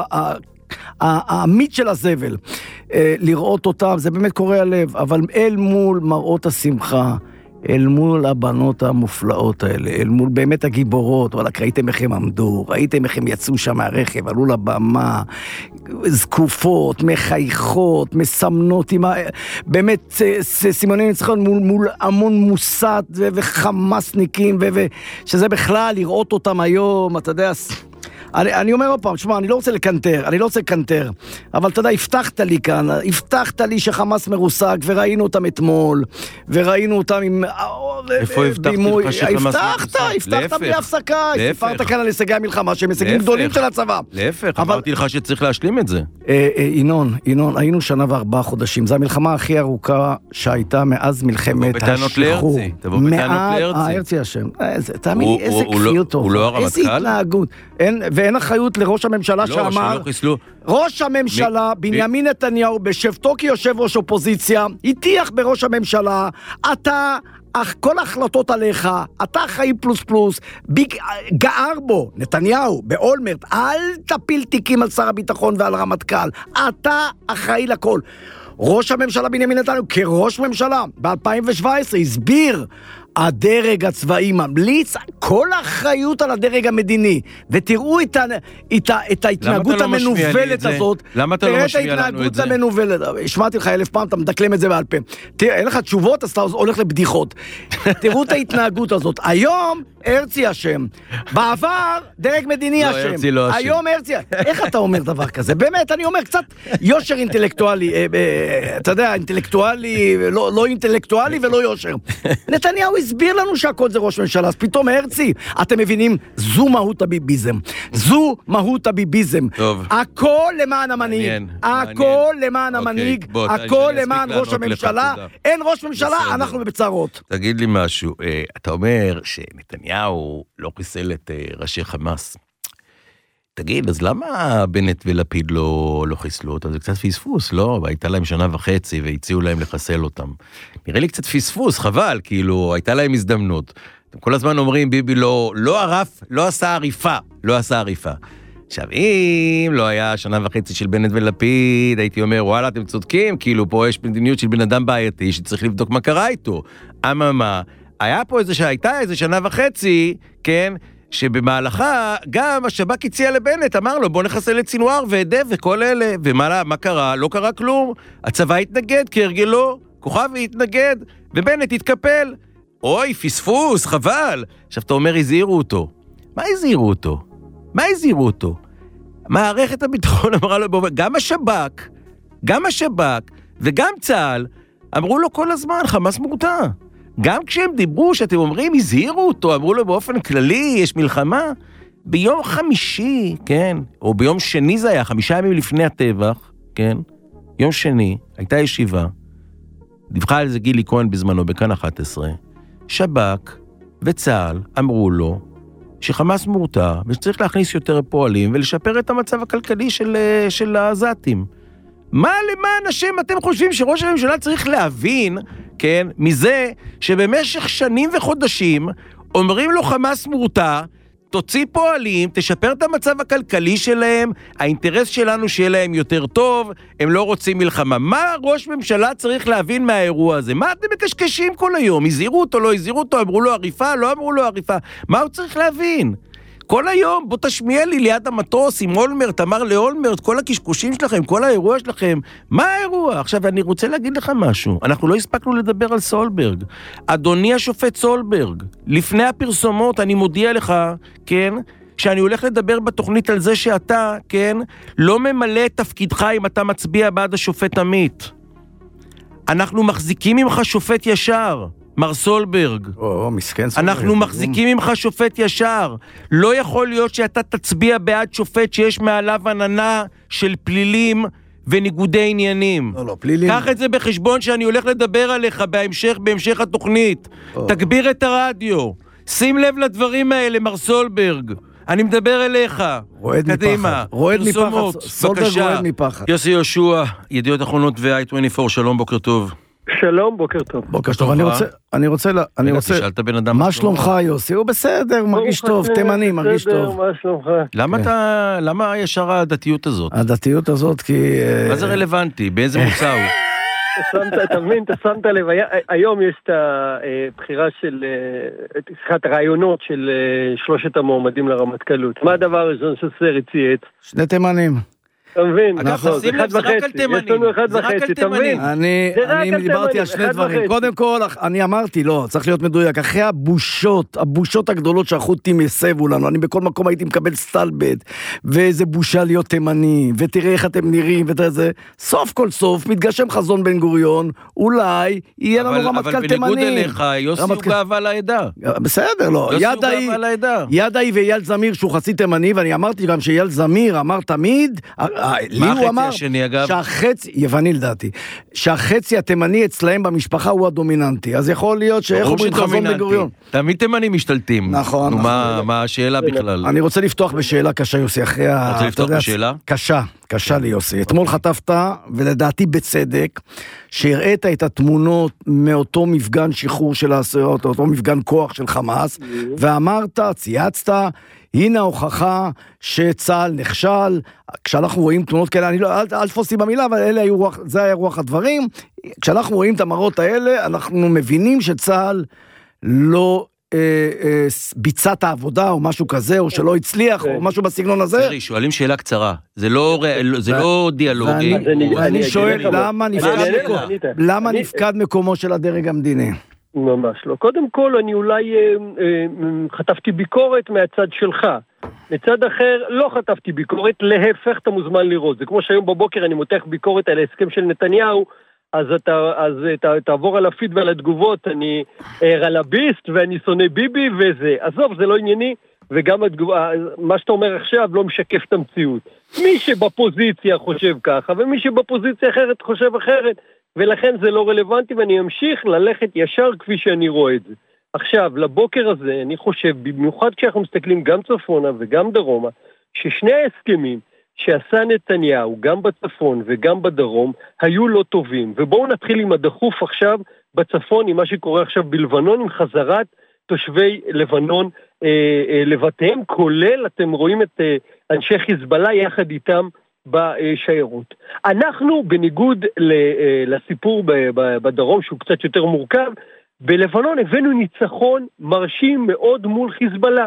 העמית של הזבל, לראות אותם, זה באמת קורע הלב, אבל אל מול מראות השמחה, אל מול הבנות המופלאות האלה, אל מול באמת הגיבורות, וואלה, ראיתם איך הם עמדו, ראיתם איך הם יצאו שם מהרכב, עלו לבמה, זקופות, מחייכות, מסמנות, עם ה... באמת סימני ניצחון מול, מול המון מוסת ו- וחמאסניקים, ו- ו- שזה בכלל לראות אותם היום, אתה יודע... אני, אני אומר עוד פעם, שמה, אני לא רוצה לקנטר, אני לא רוצה לקנטר, אבל אתה יודע, הבטחת לי כאן, הבטחת לי שחמאס מרוסק, וראינו אותם אתמול, וראינו אותם עם... איפה הבטחתי לך שחמאס מרוסק? הבטחת, הבטחת בלי הפסקה, סיפרת כאן על הישגי המלחמה, שהם הישגים גדולים של הצבא. להפך, אמרתי לך שצריך להשלים את זה. אינון, אינון, היינו שנה וארבעה חודשים, זו המלחמה הכי ארוכה שהייתה מאז מלחמת השחרור. תבוא בטענות לארצי. ארצי השם, תאמין לי, איזה כפיות טובה, איזה התנהגות. ואין אחריות לראש הממשלה שאמר, ראש הממשלה בנימין נתניהו בשבתו כיושב ראש אופוזיציה, הטיח בראש הממשלה, אתה, כל ההחלטות עליך, אתה אחראי פלוס פלוס, גער בו, נתניהו, באולמרט, אל תפיל תיקים על שר הביטחון ועל רמטכ"ל, אתה אחראי לכל. ראש הממשלה בנימין נתניהו כראש ממשלה ב-אלפיים שבע עשרה הסביר הדרג הצבאי ממליץ, כל האחריות על הדרג המדיני, ותראו את, ה, את, ה, את ההתנהגות לא המנובלת הזאת. למה אתה לא משמיע לנו את זה? המנובלת, השמעתי לך אלף פעם, אתה מדקלם את זה בעל פה. תראה, אין לך תשובות, אז אתה הולך לבדיחות. תראו את ההתנהגות הזאת. היום הרצי אשם, בעבר דרג מדיני אשם. לא, הרצי לא אשם. היום הרצי, איך אתה אומר דבר כזה? באמת, אני אומר קצת יושר אינטלקטואלי, אתה יודע, אינטלקטואלי, לא, לא אינטלקטואלי ולא יושר. נתניהו הסביר לנו שהכל זה ראש ממשלה, אז פתאום הרצי, אתם מבינים, זו מהות הביביזם. זו מהות הביביזם. טוב. הכל למען המנהיג. מעניין, הכל מעניין. למען אוקיי, המנהיג, בוא, הכל אני למען אספיק ראש לענות לך, הממשלה. תודה. אין ראש ממשלה, בסדר. אנחנו בצרות. תגיד לי משהו, אה, אתה אומר שנתניהו לא חיסל את אה, ראשי חמאס. תגיד, אז למה בנט ולפיד לא, לא חיסלו אותם? זה קצת פספוס, לא? הייתה להם שנה וחצי והציעו להם לחסל אותם. נראה לי קצת פספוס, חבל, כאילו, הייתה להם הזדמנות. אתם כל הזמן אומרים, ביבי לא, לא ערף, לא עשה עריפה, לא עשה עריפה. עכשיו, אם לא היה שנה וחצי של בנט ולפיד, הייתי אומר, וואלה, אתם צודקים, כאילו, פה יש מדיניות של בן אדם בעייתי, שצריך לבדוק מה קרה איתו. אממה, היה פה איזה, הייתה איזה שנה וחצי, כן, שבמהלכה גם השב"כ הציע לבנט, אמר לו, בוא נחסל את סינואר ועדב וכל אלה, ומה מה קרה? לא קרה כלום. הצבא התנגד, כהרגלו, כוכבי התנגד, ובנט התקפל. אוי, פספוס, חבל. עכשיו, אתה אומר, הזהירו אותו. מה הזהירו אותו? מה הזהירו אותו? מערכת הביטחון אמרה לו, גם השב"כ, גם השב"כ וגם צה"ל, אמרו לו כל הזמן, חמאס מורתע. גם כשהם דיברו, שאתם אומרים, הזהירו אותו, אמרו לו באופן כללי, יש מלחמה. ביום חמישי, כן, או ביום שני זה היה, חמישה ימים לפני הטבח, כן, יום שני, הייתה ישיבה, דיווחה על זה גילי כהן בזמנו, בכאן אחת עשרה, שב"כ וצה"ל אמרו לו, שחמאס מורתע, ושצריך להכניס יותר פועלים, ולשפר את המצב הכלכלי של, של העזתים. מה למען השם אתם חושבים שראש הממשלה צריך להבין, כן, מזה שבמשך שנים וחודשים אומרים לו חמאס מורתע, תוציא פועלים, תשפר את המצב הכלכלי שלהם, האינטרס שלנו שיהיה להם יותר טוב, הם לא רוצים מלחמה. מה ראש ממשלה צריך להבין מהאירוע הזה? מה אתם מקשקשים כל היום? הזהירו אותו, לא הזהירו אותו, אמרו לו עריפה, לא אמרו לו עריפה. מה הוא צריך להבין? כל היום, בוא תשמיע לי ליד המטוס עם אולמרט, אמר לאולמרט, כל הקשקושים שלכם, כל האירוע שלכם, מה האירוע? עכשיו, אני רוצה להגיד לך משהו, אנחנו לא הספקנו לדבר על סולברג. אדוני השופט סולברג, לפני הפרסומות אני מודיע לך, כן, שאני הולך לדבר בתוכנית על זה שאתה, כן, לא ממלא את תפקידך אם אתה מצביע בעד השופט עמית. אנחנו מחזיקים ממך שופט ישר. מר סולברג, או, מסכן סולברג. אנחנו מחזיקים ממך שופט ישר. לא יכול להיות שאתה תצביע בעד שופט שיש מעליו עננה של פלילים וניגודי עניינים. לא, לא, פלילים. קח את זה בחשבון שאני הולך לדבר עליך בהמשך, בהמשך התוכנית. או. תגביר את הרדיו. שים לב לדברים האלה, מר סולברג. אני מדבר אליך. רועד מפחד. רועד מפחד. סולברג רועד מפחד. יוסי יהושע, ידיעות אחרונות ו-איי עשרים וארבע, שלום, בוקר טוב. שלום, בוקר טוב. בוקר טוב, אני רוצה, אני רוצה, אני רוצה, שאלת בן אדם, מה שלומך יוסי? הוא בסדר, מרגיש טוב, תימני, מרגיש טוב. מה שלומך? למה אתה, למה ישר הדתיות הזאת? הדתיות הזאת כי... מה זה רלוונטי? באיזה מוצא הוא? אתה מבין, אתה שמת לב, היום יש את הבחירה של, את הרעיונות של שלושת המועמדים לרמטכ"לות. מה הדבר הראשון שסרי צייץ? שני תימנים. אתה מבין? אגב, שים לב, זה רק על תימנים. יש לנו אחד וחצי, אתה מבין? אני דיברתי על שני דברים. קודם כל, אני אמרתי, לא, צריך להיות מדויק. אחרי הבושות, הבושות הגדולות שהחות'ים יסבו לנו, אני בכל מקום הייתי מקבל סטלבט, ואיזה בושה להיות תימני, ותראה איך אתם נראים, ותראה זה. סוף כל סוף, מתגשם חזון בן גוריון, אולי יהיה לנו רמטכ"ל תימני. אבל בניגוד אליך, יוסי הוא גאווה לעדה. בסדר, לא. ידעי ואייל זמיר שהוא חצי תימני, ואני אמרתי גם שאייל זמיר אמר תמיד, לי הוא אמר שהחצי, יווני לדעתי, שהחצי התימני אצלהם במשפחה הוא הדומיננטי, אז יכול להיות שאיך אומרים חזון בן גוריון. תמיד תימנים משתלטים. נכון. מה השאלה בכלל? אני רוצה לפתוח בשאלה קשה יוסי, אחרי ה... רוצה לפתוח בשאלה? קשה, קשה לי יוסי. אתמול חטפת, ולדעתי בצדק, שהראית את התמונות מאותו מפגן שחרור של האסירות, אותו מפגן כוח של חמאס, ואמרת, צייצת, הנה ההוכחה שצה"ל נכשל. כשאנחנו רואים תמונות כאלה, אני לא, אל, אל תפוסי במילה, אבל אלה היו רוח, זה היה רוח הדברים. כשאנחנו רואים את המראות האלה, אנחנו מבינים שצה"ל לא אה, אה, ביצע את העבודה או משהו כזה, או שלא הצליח, או משהו בסגנון הזה. סרי, שואלים שאלה קצרה. זה לא, זה לא דיאלוגי. ואני שואל, למה נפקד מקומו של הדרג המדיני? ממש לא. קודם כל, אני אולי אה, אה, חטפתי ביקורת מהצד שלך. מצד אחר, לא חטפתי ביקורת, להפך אתה מוזמן לראות. זה כמו שהיום בבוקר אני מותח ביקורת על ההסכם של נתניהו, אז אתה, אז אתה, תעבור על הפיד ועל התגובות, אני רלביסט ואני שונא ביבי וזה. עזוב, זה לא ענייני, וגם התגובה, מה שאתה אומר עכשיו לא משקף את המציאות. מי שבפוזיציה חושב ככה, ומי שבפוזיציה אחרת חושב אחרת, ולכן זה לא רלוונטי, ואני אמשיך ללכת ישר כפי שאני רואה את זה. עכשיו, לבוקר הזה, אני חושב, במיוחד כשאנחנו מסתכלים גם צפונה וגם דרומה, ששני ההסכמים שעשה נתניהו, גם בצפון וגם בדרום, היו לא טובים. ובואו נתחיל עם הדחוף עכשיו בצפון, עם מה שקורה עכשיו בלבנון, עם חזרת תושבי לבנון אה, אה, לבתיהם, כולל, אתם רואים את אה, אנשי חיזבאללה יחד איתם בשיירות. אנחנו, בניגוד ל, אה, לסיפור ב, ב, בדרום, שהוא קצת יותר מורכב, בלבנון הבאנו ניצחון מרשים מאוד מול חיזבאללה.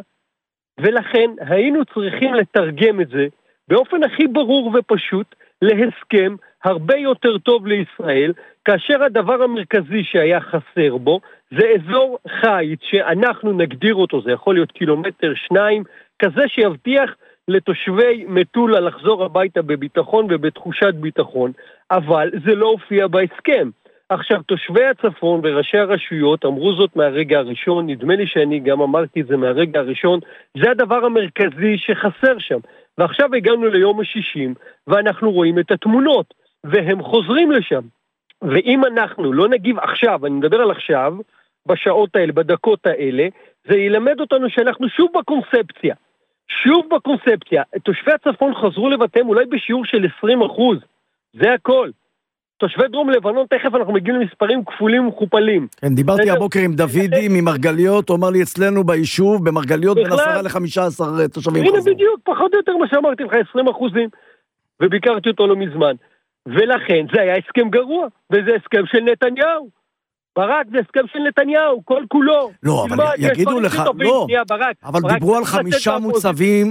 ולכן היינו צריכים לתרגם את זה באופן הכי ברור ופשוט להסכם הרבה יותר טוב לישראל, כאשר הדבר המרכזי שהיה חסר בו זה אזור חיץ שאנחנו נגדיר אותו, זה יכול להיות קילומטר שניים, כזה שיבטיח לתושבי מטולה לחזור הביתה בביטחון ובתחושת ביטחון, אבל זה לא הופיע בהסכם. עכשיו, תושבי הצפון וראשי הרשויות אמרו זאת מהרגע הראשון, נדמה לי שאני גם אמרתי את זה מהרגע הראשון, זה הדבר המרכזי שחסר שם. ועכשיו הגענו ליום השישים, ואנחנו רואים את התמונות, והם חוזרים לשם. ואם אנחנו לא נגיב עכשיו, אני מדבר על עכשיו, בשעות האלה, בדקות האלה, זה ילמד אותנו שאנחנו שוב בקונספציה. שוב בקונספציה. תושבי הצפון חזרו לבתיהם אולי בשיעור של עשרים אחוז. זה הכל. תושבי דרום לבנון, תכף אנחנו מגיעים למספרים כפולים ומכופלים. כן, דיברתי הבוקר עם דוידי ממרגליות, הוא אמר לי אצלנו ביישוב, במרגליות בין עשרה לחמישה עשר תושבים חזרו. הנה בדיוק, פחות או יותר מה שאמרתי לך, עשרים אחוזים, וביקרתי אותו לא מזמן. ולכן זה היה הסכם גרוע, וזה הסכם של נתניהו. ברק זה הסכם של נתניהו, כל כולו. לא, אבל יגידו לך, לא, אבל דיברו על חמישה מוצבים,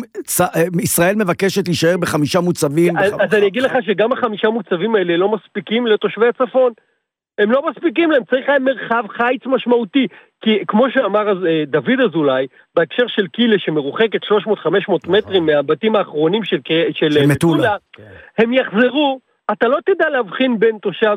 ישראל מבקשת להישאר בחמישה מוצבים. אז אני אגיד לך שגם החמישה מוצבים האלה לא מספיקים לתושבי הצפון. הם לא מספיקים להם, צריך להם מרחב חיץ משמעותי. כי כמו שאמר דוד אזולאי, בהקשר של קילה שמרוחקת שלוש מאות חמש מאות מטרים מהבתים האחרונים של מטולה, הם יחזרו, אתה לא תדע להבחין בין תושב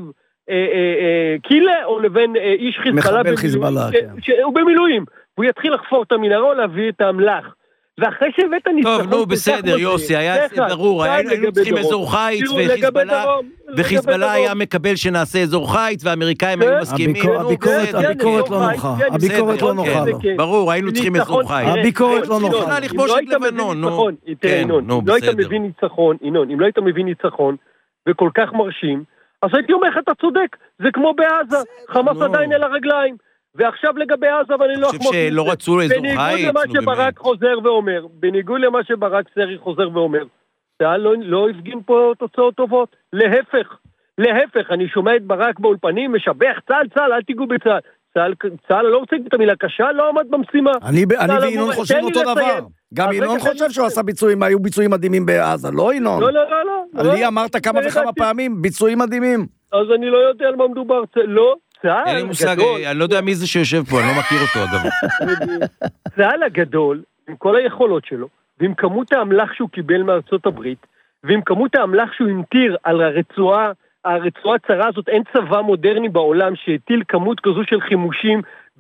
קילה או לבין איש חיזבאללה הוא במילואים, הוא יתחיל לחפור את המנהרה להביא את האמל"ח, ואחרי שהבאת ניצחון טוב, נו בסדר יוסי, היה ברור, היינו צריכים אזור חיץ וחיזבאללה היה מקבל שנעשה אזור חיץ והאמריקאים היו מסכימים. הביקורת לא נוחה, הביקורת לא נוחה לו, ברור, היינו צריכים אזור חיץ, הביקורת לא נוחה לו. לכבוש את לבנון. אם לא היית מבין ניצחון, ינון, אם לא היית מבין ניצחון וכל כך מרשים, אז הייתי אומר לך, אתה צודק, זה כמו בעזה, חמאס עדיין על הרגליים, ועכשיו לגבי עזה, ואני לא חושב שלא רצו אזור חיץ, בניגוד למה שברק חוזר ואומר, בניגוד למה שברק סרי חוזר ואומר, צה"ל לא, לא הפגין פה תוצאות טובות, להפך, להפך, אני שומע את ברק באולפנים, משבח, צה"ל, צה"ל, אל תיגעו בצה"ל, צה"ל, צה"ל לא רוצה את המילה קשה, לא עמד במשימה. אני וינון חושבים אותו דבר. גם ינון חושב שהוא עשה ביצועים, היו ביצועים מדהימים בעזה, לא ינון? לא, לא, לא. לי אמרת כמה וכמה פעמים, ביצועים מדהימים. אז אני לא יודע על מה מדובר, לא, צה"ל אין לי מושג, אני לא יודע מי זה שיושב פה, אני לא מכיר אותו אגב. צה"ל הגדול, עם כל היכולות שלו, ועם כמות האמל"ח שהוא קיבל מארצות הברית, ועם כמות האמל"ח שהוא המטיר על הרצועה, הרצועה הצרה הזאת, אין צבא מודרני בעולם שהטיל כמות כזו של חימושים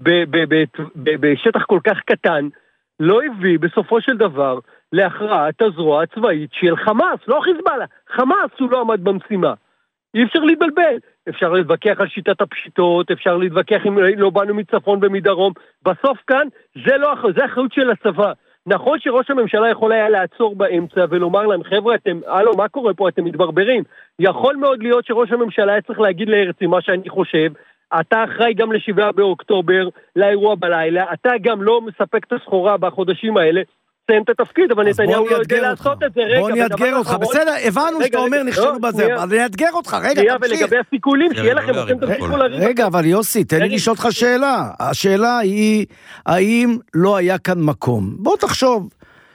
בשטח כל כך קטן, לא הביא בסופו של דבר להכרעת הזרוע הצבאית של חמאס, לא חיזבאללה, חמאס הוא לא עמד במשימה. אי אפשר להתבלבל, אפשר להתווכח על שיטת הפשיטות, אפשר להתווכח אם לא באנו מצפון ומדרום, בסוף כאן זה לא זה האחריות של הצבא. נכון שראש הממשלה יכול היה לעצור באמצע ולומר להם, חבר'ה, אתם, הלו, מה קורה פה? אתם מתברברים. יכול מאוד להיות שראש הממשלה היה צריך להגיד להרצי מה שאני חושב, אתה אחראי גם לשבעה באוקטובר, לאירוע בלילה, אתה גם לא מספק את הסחורה בחודשים האלה, סיים את התפקיד, אבל אז נתניהו בוא לא אני יודע אאתגר לעשות אותך. את זה. רגע, בוא אני ודבר אאתגר אותך, אחרון- בסדר, הבנו רגע, שאתה אומר רגע, נכשלו לא, בזה, שנייה. אבל אני אאתגר אותך, רגע, שנייה, תמשיך. ולגבי הסיכולים, שיהיה רגע, לכם, לא, אתם רגע, תמשיכו רגע. לריב. רגע, אבל יוסי, תן לי רגע. לשאול אותך שאלה. השאלה היא, האם לא היה כאן מקום? בוא תחשוב.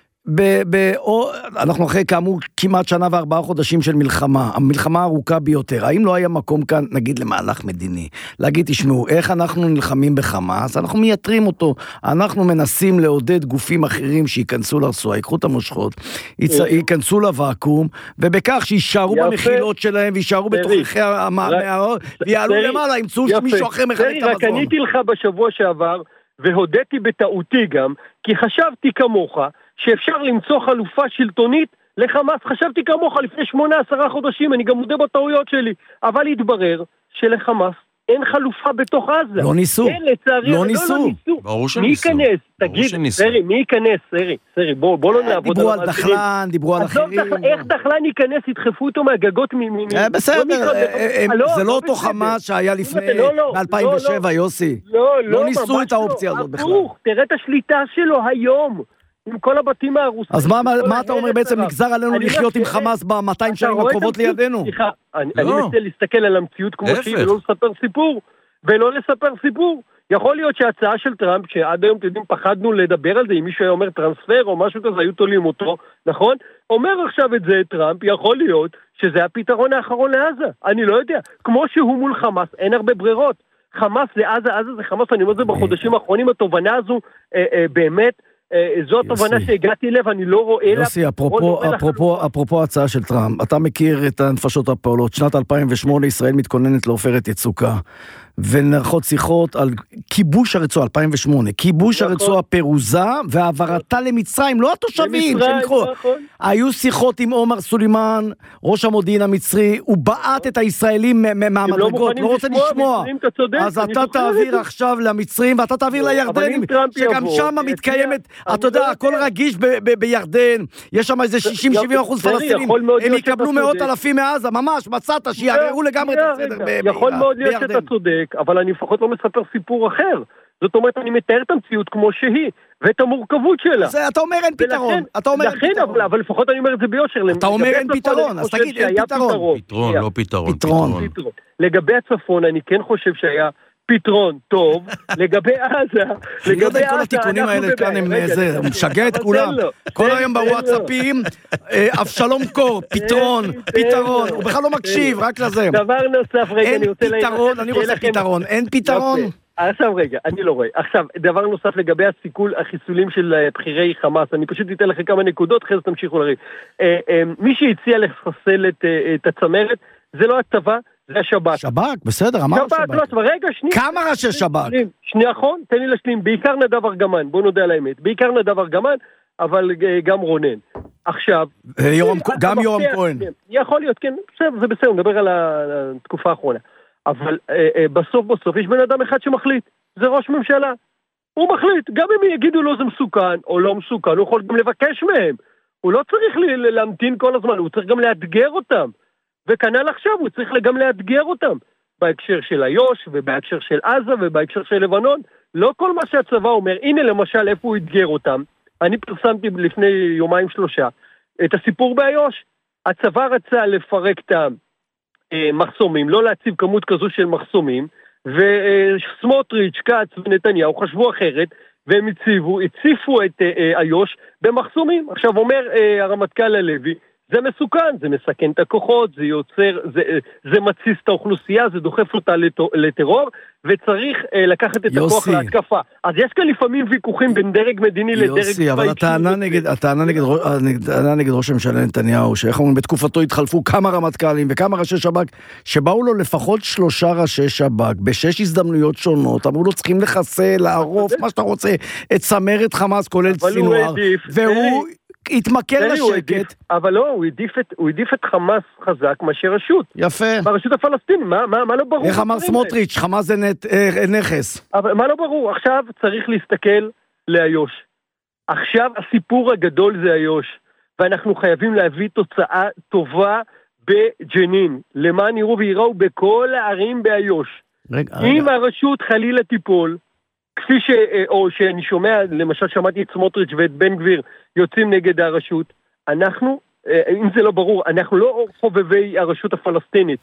ב- ב- או, אנחנו אחרי כאמור כמעט שנה וארבעה חודשים של מלחמה, המלחמה הארוכה ביותר, האם לא היה מקום כאן, נגיד למהלך מדיני, להגיד, תשמעו, איך אנחנו נלחמים בחמאס, אנחנו מייתרים אותו, אנחנו מנסים לעודד גופים אחרים שיכנסו לרצועה, ייקחו את המושכות, ייצ- ייכנסו לוואקום, ובכך שישארו יפה. במחילות שלהם, וישארו סרי. בתוככי המערות, ויעלו סרי. למעלה, ימצאו יפה. מישהו אחר מחלק סרי, את רק המזון. עניתי לך בשבוע שעבר, והודיתי בטעותי גם, כי חשבתי כמוך, שאפשר למצוא חלופה שלטונית לחמאס. חשבתי כמוך לפני שמונה עשרה חודשים, אני גם מודה בטעויות שלי, אבל התברר שלחמאס אין חלופה בתוך עזה. לא ניסו. אין, לצערי, לא ניסו. לא ניסו. ברור מי שניסו. ייכנס? ברור תגיד, שניסו. סרי, מי ייכנס? סרי, סרי, בוא, בוא לא נעבוד דיברו על המאזינים. דחלן, דיברו על עזוב, אחרים. דחלן, איך דחלן ייכנס, ידחפו אותו מהגגות מ... מ- מ- אה, לא בסדר, מקרה, אה, אה, לא, זה לא לא אותו בסדר. חמאס שהיה לפני, לא, לא, ב-אלפיים ושבע, לא, יוסי. לא, לא לא, ניסו ממש את האופציה הזאת בכלל. הפוך, תראה את השליטה שלו היום, עם כל הבתים ההרוסים. אז מה- עם כל מה אתה אומר ההרס בעצם, הרב. נגזר עלינו אני לחיות עם רק- חמאס ב-מאתיים אתה שנים רואה את הקרובות המציאות? לידינו? סליחה, אני לא. אני מנסה להסתכל על המציאות כמו להפך. שהיא, ולא לספר סיפור, ולא לספר סיפור. יכול להיות שההצעה של טראמפ, שעד היום, אתם יודעים, פחדנו לדבר על זה, אם מישהו היה אומר טרנספר או משהו כזה, היו תולים אותו, נכון? אומר עכשיו את זה טראמפ, יכול להיות שזה הפתרון האחרון לעזה. אני לא יודע. כמו שהוא מול חמאס, אין הרבה ברירות. חמאס זה עזה, עזה זה חמאס, אני אומר את זה בחודשים האחרונים, התובנה הזו, אה, אה, באמת, אה, זו התובנה יוסי. שהגעתי אליה, ואני לא רואה לה... יוסי, בוא אפרופו, נראה אפרופו, לחלוטין. אפרופו הצעה של טראמפ, אתה מכיר את הנפשות הפועלות, שנת אלפיים ושמונה ישראל מתכוננת לעופרת יצוקה, ונערכות שיחות על כיבוש הרצועה, אלפיים ושמונה, כיבוש נכון. הרצועה פירוזה, והעברתה למצרים, לא התושבים למצרים, שנחו. נכון. היו שיחות עם עומר סולימן, ראש המודיעין המצרי, הוא בעט את הישראלים מ- מ- מהמדרגות, מוכנים לא רוצה לשמוע, לשמוע. המצרים, אתה צודק, אז אני אתה זוכר את תעביר זה. עכשיו למצרים, ואתה תעביר לא, אבל לירדנים, אם טראמפ שגם יבוא, שם יציע, מתקיימת, אני אתה יודע, לא הכל יודע. רגיש ב- ב- בירדן, יש שם איזה שישים שבעים אחוז סרי, פלסטינים, יכול מאוד הם להיות שאתה יקבלו מאות צודק. אלפים מעזה, ממש, מצאת, שיערערו לגמרי את רגע, הסדר רגע, ב- יכול ב- מאוד להיות בירדן. שאתה צודק, אבל אני לפחות לא מספר סיפור אחר. זאת אומרת, אני מתאר את המציאות כמו שהיא, ואת המורכבות שלה. זה, אתה אומר אין פתרון, ולכן- אתה אומר אין לכן, פתרון. אבל, אבל לפחות אני אומר את זה ביושר. אתה אומר לגבי אין הצפון, פתרון, אני אז חושב תגיד, אין שהיה פתרון. פתרון, שנייה. לא פתרון. פתרון. פתרון. לגבי הצפון, אני כן חושב שהיה פתרון טוב. לגבי עזה, אני לא יודע לגבי אם כל עזה, התיקונים אנחנו האלה כאן הם בבעיה. רגע, זה, רגע, הוא משגע את אבל כולם. תן לו, כל תן- היום תן לו. בוואטסאפים, אה, אבשלום קור, פתרון, תן פתרון, לו. הוא בכלל לא מקשיב, רק לזה. דבר נוסף, רגע, אין אני רוצה... להגיד פתרון, לכם אני שיהיה רוצה לכם- פתרון, אין פתרון. יפה. עכשיו רגע, אני לא רואה. עכשיו, דבר נוסף לגבי הסיכול, החיסולים של אה, בכירי חמאס, אני פשוט אתן לכם כמה נקודות, אחרי זה תמשיכו לריב. אה, אה, מי שהציע לחסל את, אה, את הצמרת, זה לא הצבא, זה השב"כ. שב"כ, בסדר, אמר שב"כ, לא, שב"כ. אבל רגע, שנייה. כמה ראשי שב"כ? שנייה, נכון, תן לי להשלים. בעיקר נדב ארגמן, בוא נודה על האמת. בעיקר נדב ארגמן, אבל אה, גם רונן. עכשיו... אה, יורם- זה- גם המפתח, יורם כהן. כן, יכול להיות, כן, בסדר, זה בסדר, נדבר על התקופה האחרונה. אבל אה, אה, בסוף בסוף יש בן אדם אחד שמחליט, זה ראש ממשלה. הוא מחליט, גם אם יגידו לו זה מסוכן או לא מסוכן, הוא יכול גם לבקש מהם. הוא לא צריך ל- ל- להמתין כל הזמן, הוא צריך גם לאתגר אותם. וכנ"ל עכשיו, הוא צריך גם לאתגר אותם. בהקשר של איו"ש, ובהקשר של עזה, ובהקשר של לבנון. לא כל מה שהצבא אומר, הנה למשל איפה הוא אתגר אותם. אני פרסמתי לפני יומיים שלושה את הסיפור באיו"ש. הצבא רצה לפרק את המחסומים, לא להציב כמות כזו של מחסומים, וסמוטריץ', כץ ונתניהו חשבו אחרת, והם הציבו, הציפו את איו"ש במחסומים. עכשיו אומר הרמטכ"ל הלוי, זה מסוכן, זה מסכן את הכוחות, זה יוצר, זה, זה מציס את האוכלוסייה, זה דוחף אותה לטרור, וצריך אה, לקחת את יוסי. הכוח להתקפה. אז יש כאן לפעמים ויכוחים בין דרג מדיני לדרג... יוסי, אבל הטענה נגד, הטענה נגד, הטענה נגד ראש הממשלה נתניהו, שאיך אומרים, בתקופתו התחלפו כמה רמטכ"לים וכמה ראשי שב"כ, שבאו לו לפחות שלושה ראשי שב"כ, בשש הזדמנויות שונות, אמרו לו צריכים לחסל, לערוף, מה שאתה רוצה, את צמרת חמאס, כולל סינואר, והוא התמכר לשקט. אבל לא, הוא העדיף את, הוא העדיף את חמאס חזק מאשר רשות. יפה. ברשות הפלסטינית, מה, מה, מה לא ברור? איך אמר סמוטריץ', חמאס זה נט, אה, נכס. אבל מה לא ברור? עכשיו צריך להסתכל לאיו"ש. עכשיו הסיפור הגדול זה איו"ש, ואנחנו חייבים להביא תוצאה טובה בג'נין, למען יראו ויראו בכל הערים באיו"ש. רגע, אם רגע. הרשות חלילה תיפול, כפי ש... או שאני שומע, למשל שמעתי את סמוטריץ' ואת בן גביר יוצאים נגד הרשות, אנחנו, אם זה לא ברור, אנחנו לא חובבי הרשות הפלסטינית,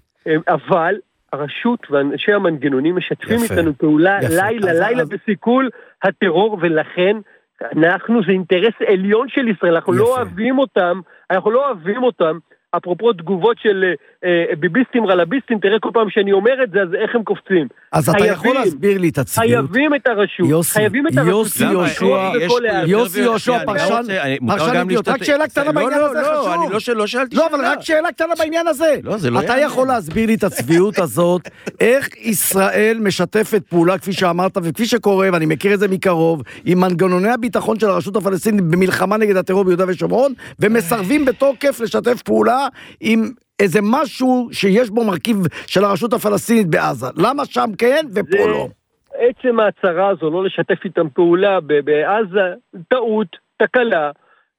אבל הרשות ואנשי המנגנונים משתפים יפה, איתנו פעולה יפה. לילה, אז, לילה אז... בסיכול הטרור, ולכן אנחנו, זה אינטרס עליון של ישראל, אנחנו יפה. לא אוהבים אותם, אנחנו לא אוהבים אותם, אפרופו תגובות של אה, ביביסטים, רלביסטים, תראה כל פעם שאני אומר את זה, אז איך הם קופצים. אז חייבים, אתה יכול להסביר לי את הצביעות. חייבים את הרשות, יוסי, חייבים את הרשות. יוסי יהושע, יוסי יהושע, פרשן, פרשן אידיוט, רק שאלה קטנה בעניין הזה חשוב. לא, אני לא שאלתי שאלה. לא, אבל רק שאלה קטנה בעניין הזה. אתה יכול להסביר לי את הצביעות הזאת, איך ישראל משתפת פעולה, כפי שאמרת, וכפי שקורה, ואני מכיר את זה מקרוב, עם מנגנוני הביטחון של הרשות הפלסטינית במלחמה נגד הטרור ביהודה ושומרון, ומסרבים בתוקף לשתף פעולה עם איזה משהו שיש בו מרכיב של הרשות הפלסטינית בעזה. למה שם כן ופה זה, לא? עצם ההצהרה הזו, לא לשתף איתם פעולה בעזה, טעות, תקלה,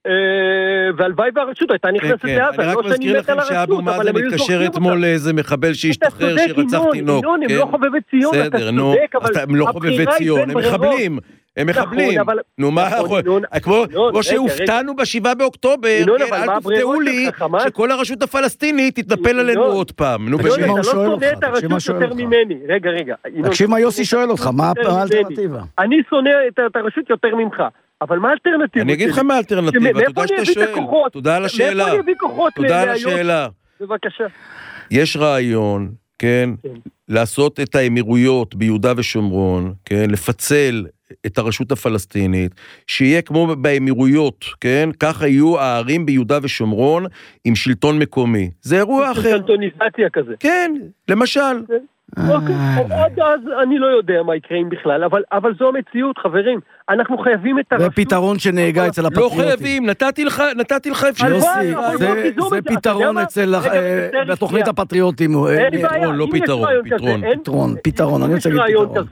והלוואי והרשות הייתה נכנסת לעזה. אני רק מזכיר לכם שאבו מאזן מתקשר אתמול לאיזה מחבל שהשתחרר שרצח תינוק. ינון, הם לא חובבי ציון, אתה צודק, אבל הם לא חובבי ציון, הם מחבלים. הם מחבלים. נו מה, כמו שהופתענו בשבעה באוקטובר, אל תופתעו לי שכל הרשות הפלסטינית תתנפל עלינו עוד פעם. נו בשביל. אתה לא שונא את הרשות יותר ממני. רגע, רגע. תקשיב מה יוסי שואל אותך, מה האלטרנטיבה? אני שונא את הרשות יותר ממך. אבל מה האלטרנטיבה? אני אגיד לך מה האלטרנטיבה, תודה שאתה שואל. תודה על השאלה. מאיפה אני אביא כוחות? תודה על השאלה. בבקשה. יש רעיון, כן, לעשות את האמירויות ביהודה ושומרון, כן, לפצל את הרשות הפלסטינית, שיהיה כמו באמירויות, כן, ככה יהיו הערים ביהודה ושומרון עם שלטון מקומי. זה אירוע אחר. שלטוניזציה כזה. כן, למשל. כן. אוקיי, עד אז אני לא יודע מה יקרה עם בכלל, אבל זו המציאות, חברים. אנחנו חייבים את הרשות. זה פתרון שנהגה אצל הפטריוטים. לא חייבים, נתתי לך, נתתי לך אפשר. יוסי, זה פתרון אצל בתוכנית הפטריוטים. פתרון, לא פתרון, פתרון. פתרון, פתרון, אני רוצה להגיד פתרון.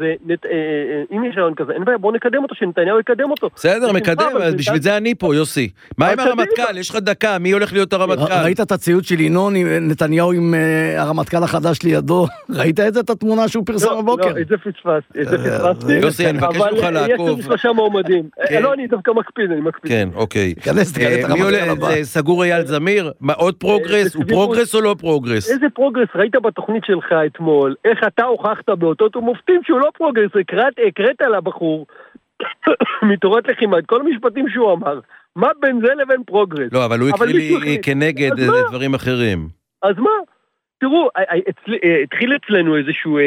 אם יש רעיון כזה, אין בעיה, בואו נקדם אותו, שנתניהו יקדם אותו. בסדר, מקדם, בשביל זה אני פה, יוסי. מה עם הרמטכ"ל? יש לך דקה, מי הולך להיות הרמטכ"ל? ראית את הציוד של ינון, נתניהו עם הרמטכ"ל החדש לידו? ראית את זה, את התמונה שהוא פרסם בבוקר? לא, איזה פספסתי, איזה פספסתי. יוסי, אני מבקש לך לעקוב. מועמדים. לא, אני דווקא מקפיד, אני מקפיד. כן, אוקיי. מי עולה? סגור אייל זמיר? מה, עוד פרוגרס? הוא פרוגרס או לא פרוגרס? איזה פרוגרס? ראית בתוכנית שלך אתמול, איך אתה הוכחת באותות ומופתים שהוא לא פרוגרס, הקראת לבחור, מתורת לחימה, את כל המשפטים שהוא אמר. מה בין זה לבין פרוגרס? לא, אבל הוא הקריא לי כנגד דברים אחרים. אז מה? תראו, התחיל אצלנו איזשהו...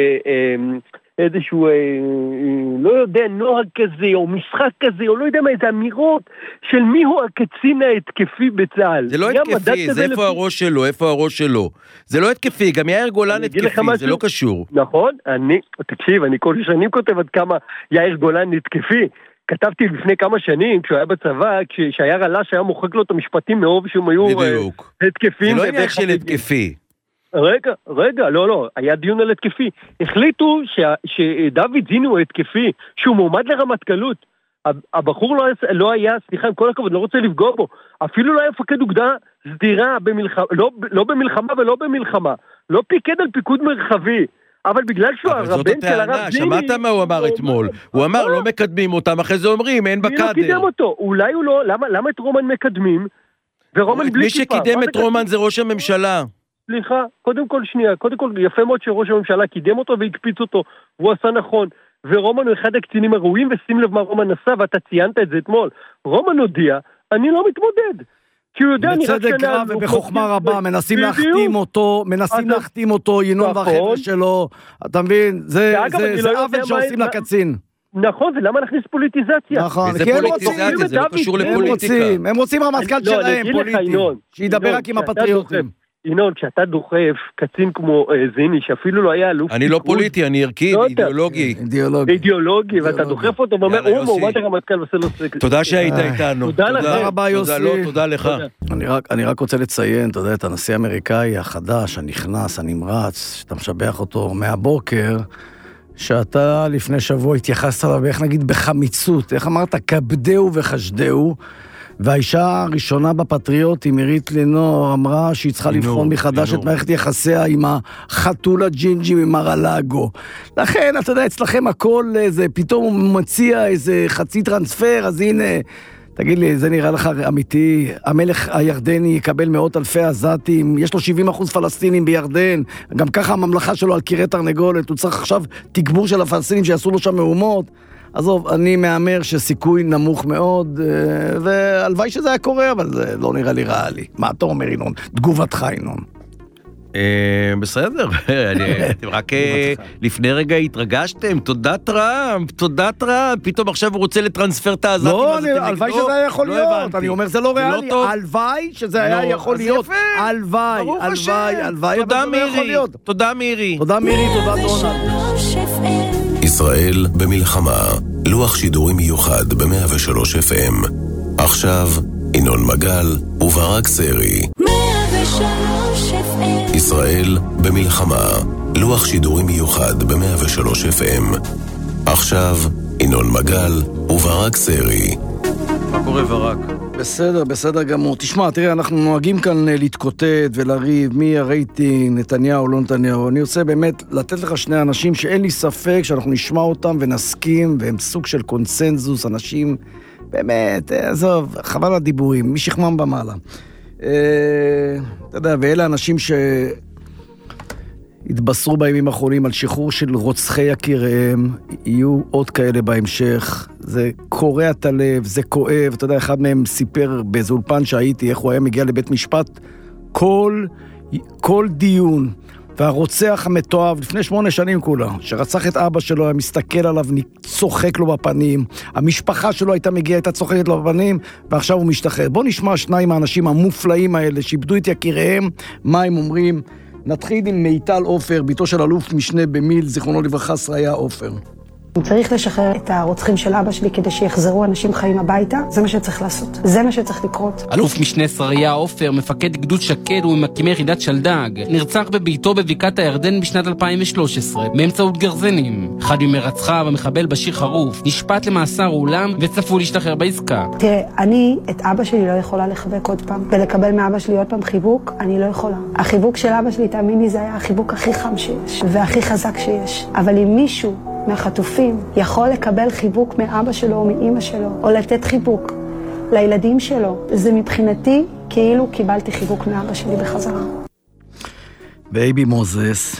איזשהו, אה, לא יודע, נוהג כזה, או משחק כזה, או לא יודע מה, איזה אמירות של מי הוא הקצין ההתקפי בצה"ל. זה לא התקפי, זה איפה לפי... הראש שלו, איפה הראש שלו. זה לא התקפי, גם יאיר גולן התקפי, זה לא קשור. נכון, אני, תקשיב, אני כל שנים כותב עד כמה יאיר גולן התקפי. כתבתי לפני כמה שנים, כשהוא היה בצבא, כשהיה רל"ש, היה מוחק לו את המשפטים מאוב שהם היו בדיוק. התקפים. זה לא עניין של התקפי. רגע, רגע, לא, לא, היה דיון על התקפי. החליטו שדוד זיני הוא התקפי, שהוא מועמד לרמטכ"לות. הבחור לא, לא היה, סליחה, עם כל הכבוד, לא רוצה לפגוע בו, אפילו לא היה מפקד אוגדה סדירה, במלחמה, לא, לא במלחמה ולא במלחמה, לא פיקד על פיקוד מרחבי, אבל בגלל שהוא הרבן של הרב זיני... שמעת מה הוא אמר אתמול? הוא אמר, לא מקדמים אותם, אחרי זה אומרים, אין בקדר. מי לא קידם אותו? אולי הוא לא, למה, למה את רומן מקדמים? ורומן בלי כיפה. מי שקידם את רומן זה ראש הממשלה. סליחה, קודם כל שנייה, קודם כל יפה מאוד שראש הממשלה קידם אותו והקפיץ אותו, והוא עשה נכון, ורומן הוא אחד הקצינים הראויים, ושים לב מה רומן עשה, ואתה ציינת את זה אתמול. רומן הודיע, אני לא מתמודד. כי הוא יודע, בצדק רב ובחוכמה רבה, מנסים להחתים אותו, מנסים להחתים אותו, ינון והחבר'ה שלו, אתה מבין? זה עוול שעושים לקצין. נכון, ולמה נכניס פוליטיזציה? נכון, זה פוליטיזציה, זה לא קשור לפוליטיקה. הם רוצים רמטכ"ל שלהם, פוליטי, שידבר רק עם הפטריוטים. ינון, כשאתה דוחף קצין כמו זיני, שאפילו לא היה אלוף... אני לא פוליטי, אני ערכי, אידיאולוגי. אידיאולוגי, ואתה דוחף אותו ואומר, הוא מועמד הרמטכ"ל ועושה לו סקר. תודה שהיית איתנו. תודה לך. תודה רבה, יוסי. תודה לך. אני רק רוצה לציין, אתה יודע, את הנשיא האמריקאי החדש, הנכנס, הנמרץ, שאתה משבח אותו מהבוקר, שאתה לפני שבוע התייחסת עליו, איך נגיד, בחמיצות, איך אמרת, כבדהו וחשדהו, והאישה הראשונה בפטריוטים, עירית לינור, אמרה שהיא צריכה לינור, לבחון מחדש לינור. את מערכת יחסיה עם החתול הג'ינג'י ממרלגו. לכן, אתה יודע, אצלכם הכל, זה, פתאום הוא מציע איזה חצי טרנספר, אז הנה, תגיד לי, זה נראה לך אמיתי? המלך הירדני יקבל מאות אלפי עזתים, יש לו שבעים אחוז פלסטינים בירדן, גם ככה הממלכה שלו על קירי תרנגולת, הוא צריך עכשיו תגבור של הפלסטינים שיעשו לו שם מהומות. עזוב, אני מאמר שסיכוי נמוך מאוד, והלוואי שזה היה קורה, אבל זה לא נראה לי ריאלי. מה אתה אומר, ינון? תגובתך, ינון. בסדר, אתם רק לפני רגע התרגשתם, תודה טראמפ, תודה טראמפ, פתאום עכשיו הוא רוצה לטרנספר את העזתים. לא, הלוואי שזה היה יכול להיות, אני אומר זה לא ריאלי, הלוואי שזה היה יכול להיות, הלוואי, הלוואי, הלוואי, תודה מירי, תודה מירי. תודה מירי, תודה דונלד. ישראל במלחמה, לוח שידורים מיוחד ב-מאה ושלוש אף אם. עכשיו, ינון מגל וברק סרי. ישראל במלחמה, לוח שידורים מיוחד ב-מאה ושלוש אף אם. עכשיו, ינון מגל וברק סרי. מה קורה ברק? בסדר, בסדר גמור. תשמע, תראה, אנחנו נוהגים כאן להתקוטט ולריב מי הרייטינג, נתניהו או לא נתניהו. אני רוצה באמת לתת לך שני אנשים שאין לי ספק שאנחנו נשמע אותם ונסכים, והם סוג של קונסנזוס, אנשים באמת, עזוב, חבל הדיבורים, מי שכמם במעלה. אתה יודע, ואלה אנשים שהתבשרו בימים האחרונים על שחרור של רוצחי יקיריהם, יהיו עוד כאלה בהמשך, זה קורע את הלב, זה כואב, אתה יודע, אחד מהם סיפר באיזה אולפן שהייתי, איך הוא היה מגיע לבית משפט, כל, כל דיון, והרוצח המתועב, לפני שמונה שנים כולה, שרצח את אבא שלו, היה מסתכל עליו, צוחק לו בפנים, המשפחה שלו הייתה מגיעה, הייתה צוחקת לו בפנים, ועכשיו הוא משתחרר. בוא נשמע שניים האנשים המופלאים האלה, שאיבדו את יקיריהם, מה הם אומרים. נתחיל עם מיטל עופר, ביתו של אלוף משנה במיל, זיכרונו לברכה, שריה עופר. צריך לשחרר את הרוצחים של אבא שלי כדי שיחזרו אנשים חיים הביתה, זה מה שצריך לעשות, זה מה שצריך לקרות. אלוף משנה שריה עופר, מפקד גדוד שקד וממקימי יחידת שלדג, נרצח בביתו בבקעת הירדן בשנת אלפיים ושלוש עשרה, באמצעות גרזנים. אחד ממרצחיו, המחבל בשיר חרוף, נשפט למאסר עולם וצפוי להשתחרר בעסקה. תראה, אני את אבא שלי לא יכולה לחבק עוד פעם, ולקבל מאבא שלי עוד פעם חיבוק, אני לא יכולה. החיבוק של אבא שלי, תאמין לי, זה היה החיבוק הכי חם שיש, והכי חזק שיש. אבל אם מישהו מהחטופים יכול לקבל חיבוק מאבא שלו או מאמא שלו, או לתת חיבוק לילדים שלו, זה מבחינתי כאילו קיבלתי חיבוק מאבא שלי בחזרה. ואייבי מוזס,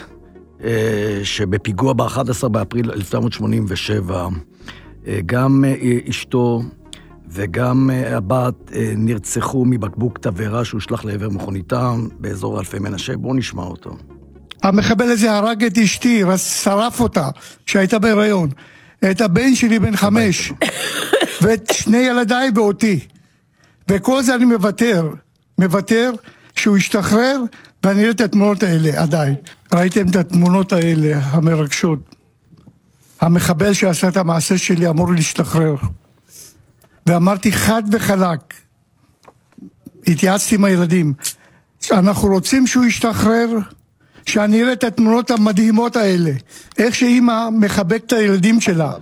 שבפיגוע ב-אחד עשר באפריל אלף תשע מאות שמונים ושבע, גם אשתו וגם הבת נרצחו מבקבוק תבערה שהושלך לעבר מכוניתם באזור אלפי מנשה. בואו נשמע אותו. המחבל הזה הרג את אשתי, שרף אותה, שהייתה בהיריון, את הבן שלי בן חמש, ואת שני ילדיי ואותי. וכל זה אני מוותר, מוותר שהוא ישתחרר, ואני רואה את התמונות האלה עדיין. ראיתם את התמונות האלה, המרגשות. המחבל שעשה את המעשה שלי אמור להשתחרר. ואמרתי חד וחלק, התייעצתי עם הילדים, אנחנו רוצים שהוא ישתחרר, שאני אראה את התמונות המדהימות האלה, איך שאמא מחבקת את הילדים שלה.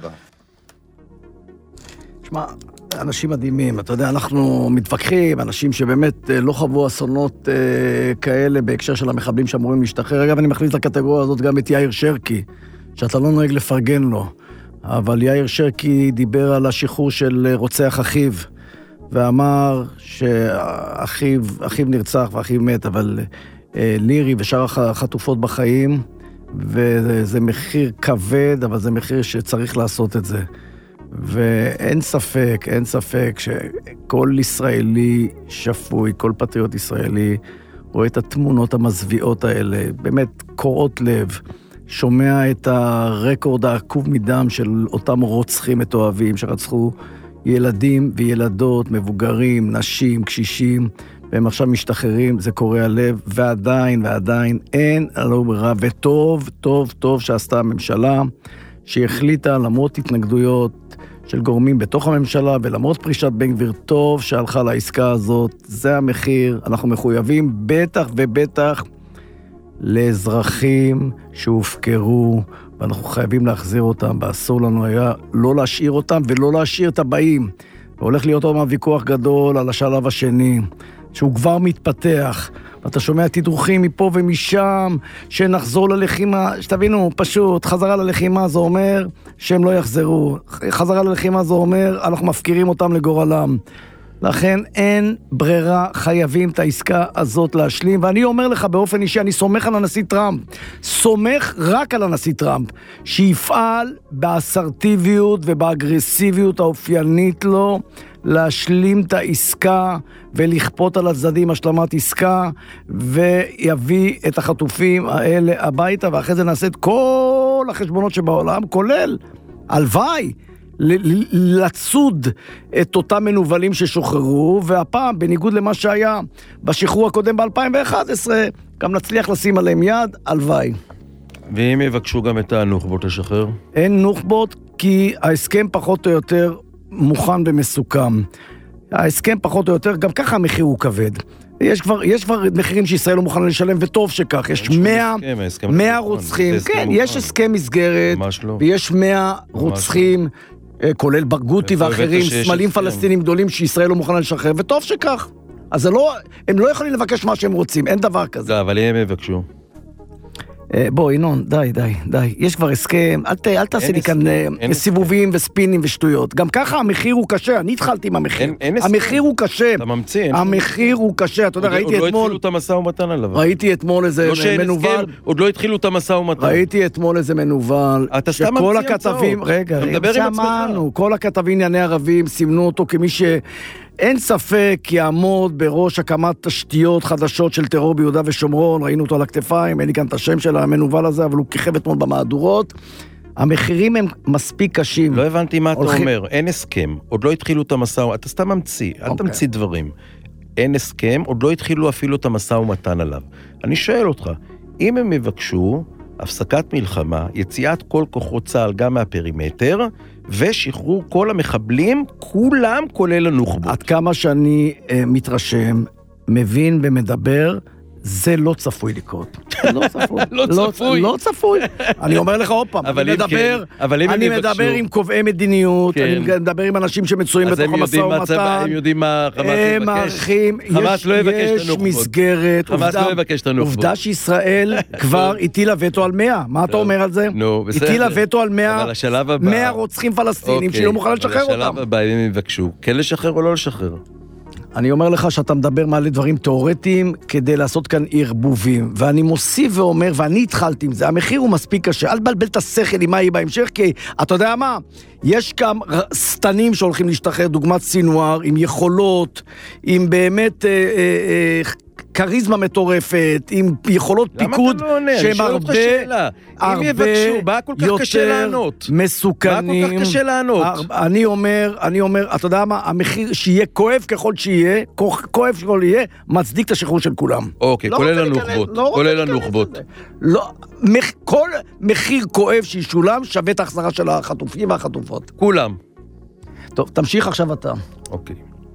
תשמע, אנשים מדהימים, אתה יודע, אנחנו מתווכחים, אנשים שבאמת לא חוו אסונות אה, כאלה בהקשר של המחבלים שאמורים להשתחרר. אגב, אני מכניס לקטגוריה הזאת גם את יאיר שרקי, שאתה לא נוהג לפרגן לו, אבל יאיר שרקי דיבר על השחרור של רוצח אחיו, ואמר שאחיו אחיו נרצח ואחיו מת, אבל לירי ושאר החטופות בחיים, וזה מחיר כבד, אבל זה מחיר שצריך לעשות את זה. ואין ספק, אין ספק שכל ישראלי שפוי, כל פטריוט ישראלי, רואה את התמונות המזוויעות האלה, באמת קוראות לב, שומע את הרקורד העקוב מדם של אותם רוצחים מתועבים, שרצחו ילדים וילדות, מבוגרים, נשים, קשישים, והם עכשיו משתחררים, זה קורע לב, ועדיין, ועדיין, אין עלו ברירה, וטוב, טוב, טוב שעשתה הממשלה, שהחליטה למרות התנגדויות של גורמים בתוך הממשלה, ולמרות פרישת בן גביר, טוב שהלכה לעסקה הזאת, זה המחיר, אנחנו מחויבים בטח ובטח לאזרחים שהופקרו, ואנחנו חייבים להחזיר אותם, ואסור לנו היה לא להשאיר אותם ולא להשאיר את הבאים. והולך להיות עוד ויכוח גדול על השלב השני, שהוא כבר מתפתח. ואתה שומע תדרוכים מפה ומשם, שנחזור ללחימה, שתבינו, פשוט, חזרה ללחימה זה אומר שהם לא יחזרו. חזרה ללחימה זה אומר, אנחנו מפקירים אותם לגורלם. לכן אין ברירה, חייבים את העסקה הזאת להשלים, ואני אומר לך באופן אישי, אני סומך על הנשיא טראמפ, סומך רק על הנשיא טראמפ, שיפעל באסרטיביות ובאגרסיביות האופיינית לו, להשלים את העסקה ולכפות על הצדדים השלמת עסקה, ויביא את החטופים האלה הביתה, ואחרי זה נעשה את כל החשבונות שבעולם, כולל, הלוואי, לצוד את אותם מנובלים ששוחררו, והפעם, בניגוד למה שהיה בשחרור הקודם ב-אלפיים ואחת עשרה, גם נצליח לשים עליהם יד, הלוואי. ואם יבקשו גם את הנוח'בות לשחרר? אין נוח'בות, כי ההסכם פחות או יותר מוכן ומסוכם. ההסכם פחות או יותר, גם ככה המחיר הוא כבד. יש כבר, יש כבר מחירים שישראל לא מוכן לשלם, וטוב שכך. יש מאה רוצחים. כן, יש הסכם מסגרת, ויש מאה רוצחים, כולל ברגותי ואחרים, סמלים פלסטינים גדולים שישראל לא מוכנה לשחרר, וטוב שכך. אז לא, הם לא יכולים לבקש מה שהם רוצים, אין דבר כזה. לא, אבל הם יבקשו. בוא, ינון, די, די, די. יש כבר הסכם, אל, אל תעשה לי כאן סיבובים וספינים ושטויות. גם ככה המחיר הוא קשה, אני התחלתי עם המחיר. אין, אין המחיר הוא קשה. אתה ממציא. המחיר הוא קשה, אתה יודע, ראיתי אתמול... עוד לא התחילו את המשא ומתן עליו. ראיתי אתמול איזה מנובל... עוד לא התחילו את המשא ומתן. ראיתי אתמול איזה מנובל... אתה סתם ממציא הכתבים, רגע, רגע, שמענו, כל הכתבים ענייני ערבים סימנו אותו כמי ש... אין ספק יעמוד בראש הקמת תשתיות חדשות של טרור ביהודה ושומרון, ראינו אותו על הכתפיים, אין לי כאן את השם של המנובל הזה, אבל הוא כיכב אתמול במהדורות. המחירים הם מספיק קשים. לא הבנתי מה אתה אומר, אין הסכם, עוד לא התחילו את המשא ומתן, אתה סתם ממציא, אל תמציא דברים. אין הסכם, עוד לא התחילו אפילו את המשא ומתן עליו. אני שואל אותך, אם הם מבקשו הפסקת מלחמה, יציאת כל כוחות צה"ל גם מהפרימטר, ושחרור כל המחבלים, כולם כולל הנוח'בות. עד כמה שאני אה, מתרשם, מבין ומדבר, זה לא צפוי לקרות. לא צפוי. לא צפוי. לא צפוי. אני אומר לך עוד פעם, אני מדבר, אני מדבר עם קובעי מדיניות, אני מדבר עם אנשים שמצויים בתוך המשא ומתן. הם יודעים מה חמאס הם מערכים, יש מסגרת, חמאס לא יבקש את הנוח'בות. עובדה שישראל כבר הטילה וטו על מאה. מה אתה אומר על זה? נו, בסדר. הטילה וטו על מאה רוצחים פלסטינים שהיא לא מוכנה לשחרר אותם. השלב הבא, אם הם יבקשו, כן לשחרר או לא לשחרר? אני אומר לך שאתה מדבר מעלה דברים תיאורטיים כדי לעשות כאן ערבובים, ואני מוסיף ואומר, ואני התחלתי עם זה, המחיר הוא מספיק קשה, אל תבלבל את השכל עם מה יהיה בהמשך, כי אתה יודע מה? יש גם סתנים שהולכים להשתחרר, דוגמת סינואר, עם יכולות, עם באמת... אה, אה, אה, קריזמה מטורפת, עם יכולות פיקוד שהם הרבה, הרבה יותר מסוכנים. מה כל כך קשה לענות? אני אומר, אני אומר, אתה יודע מה, המחיר שיהיה כואב ככל שיהיה, כואב ככל יהיה, מצדיק את השחרור של כולם. אוקיי, כולל הנוח'בות, כולל הנוח'בות. כל מחיר כואב שישולם שווה את ההחזרה של החטופים והחטופות. כולם. טוב, תמשיך עכשיו אתה. אוקיי.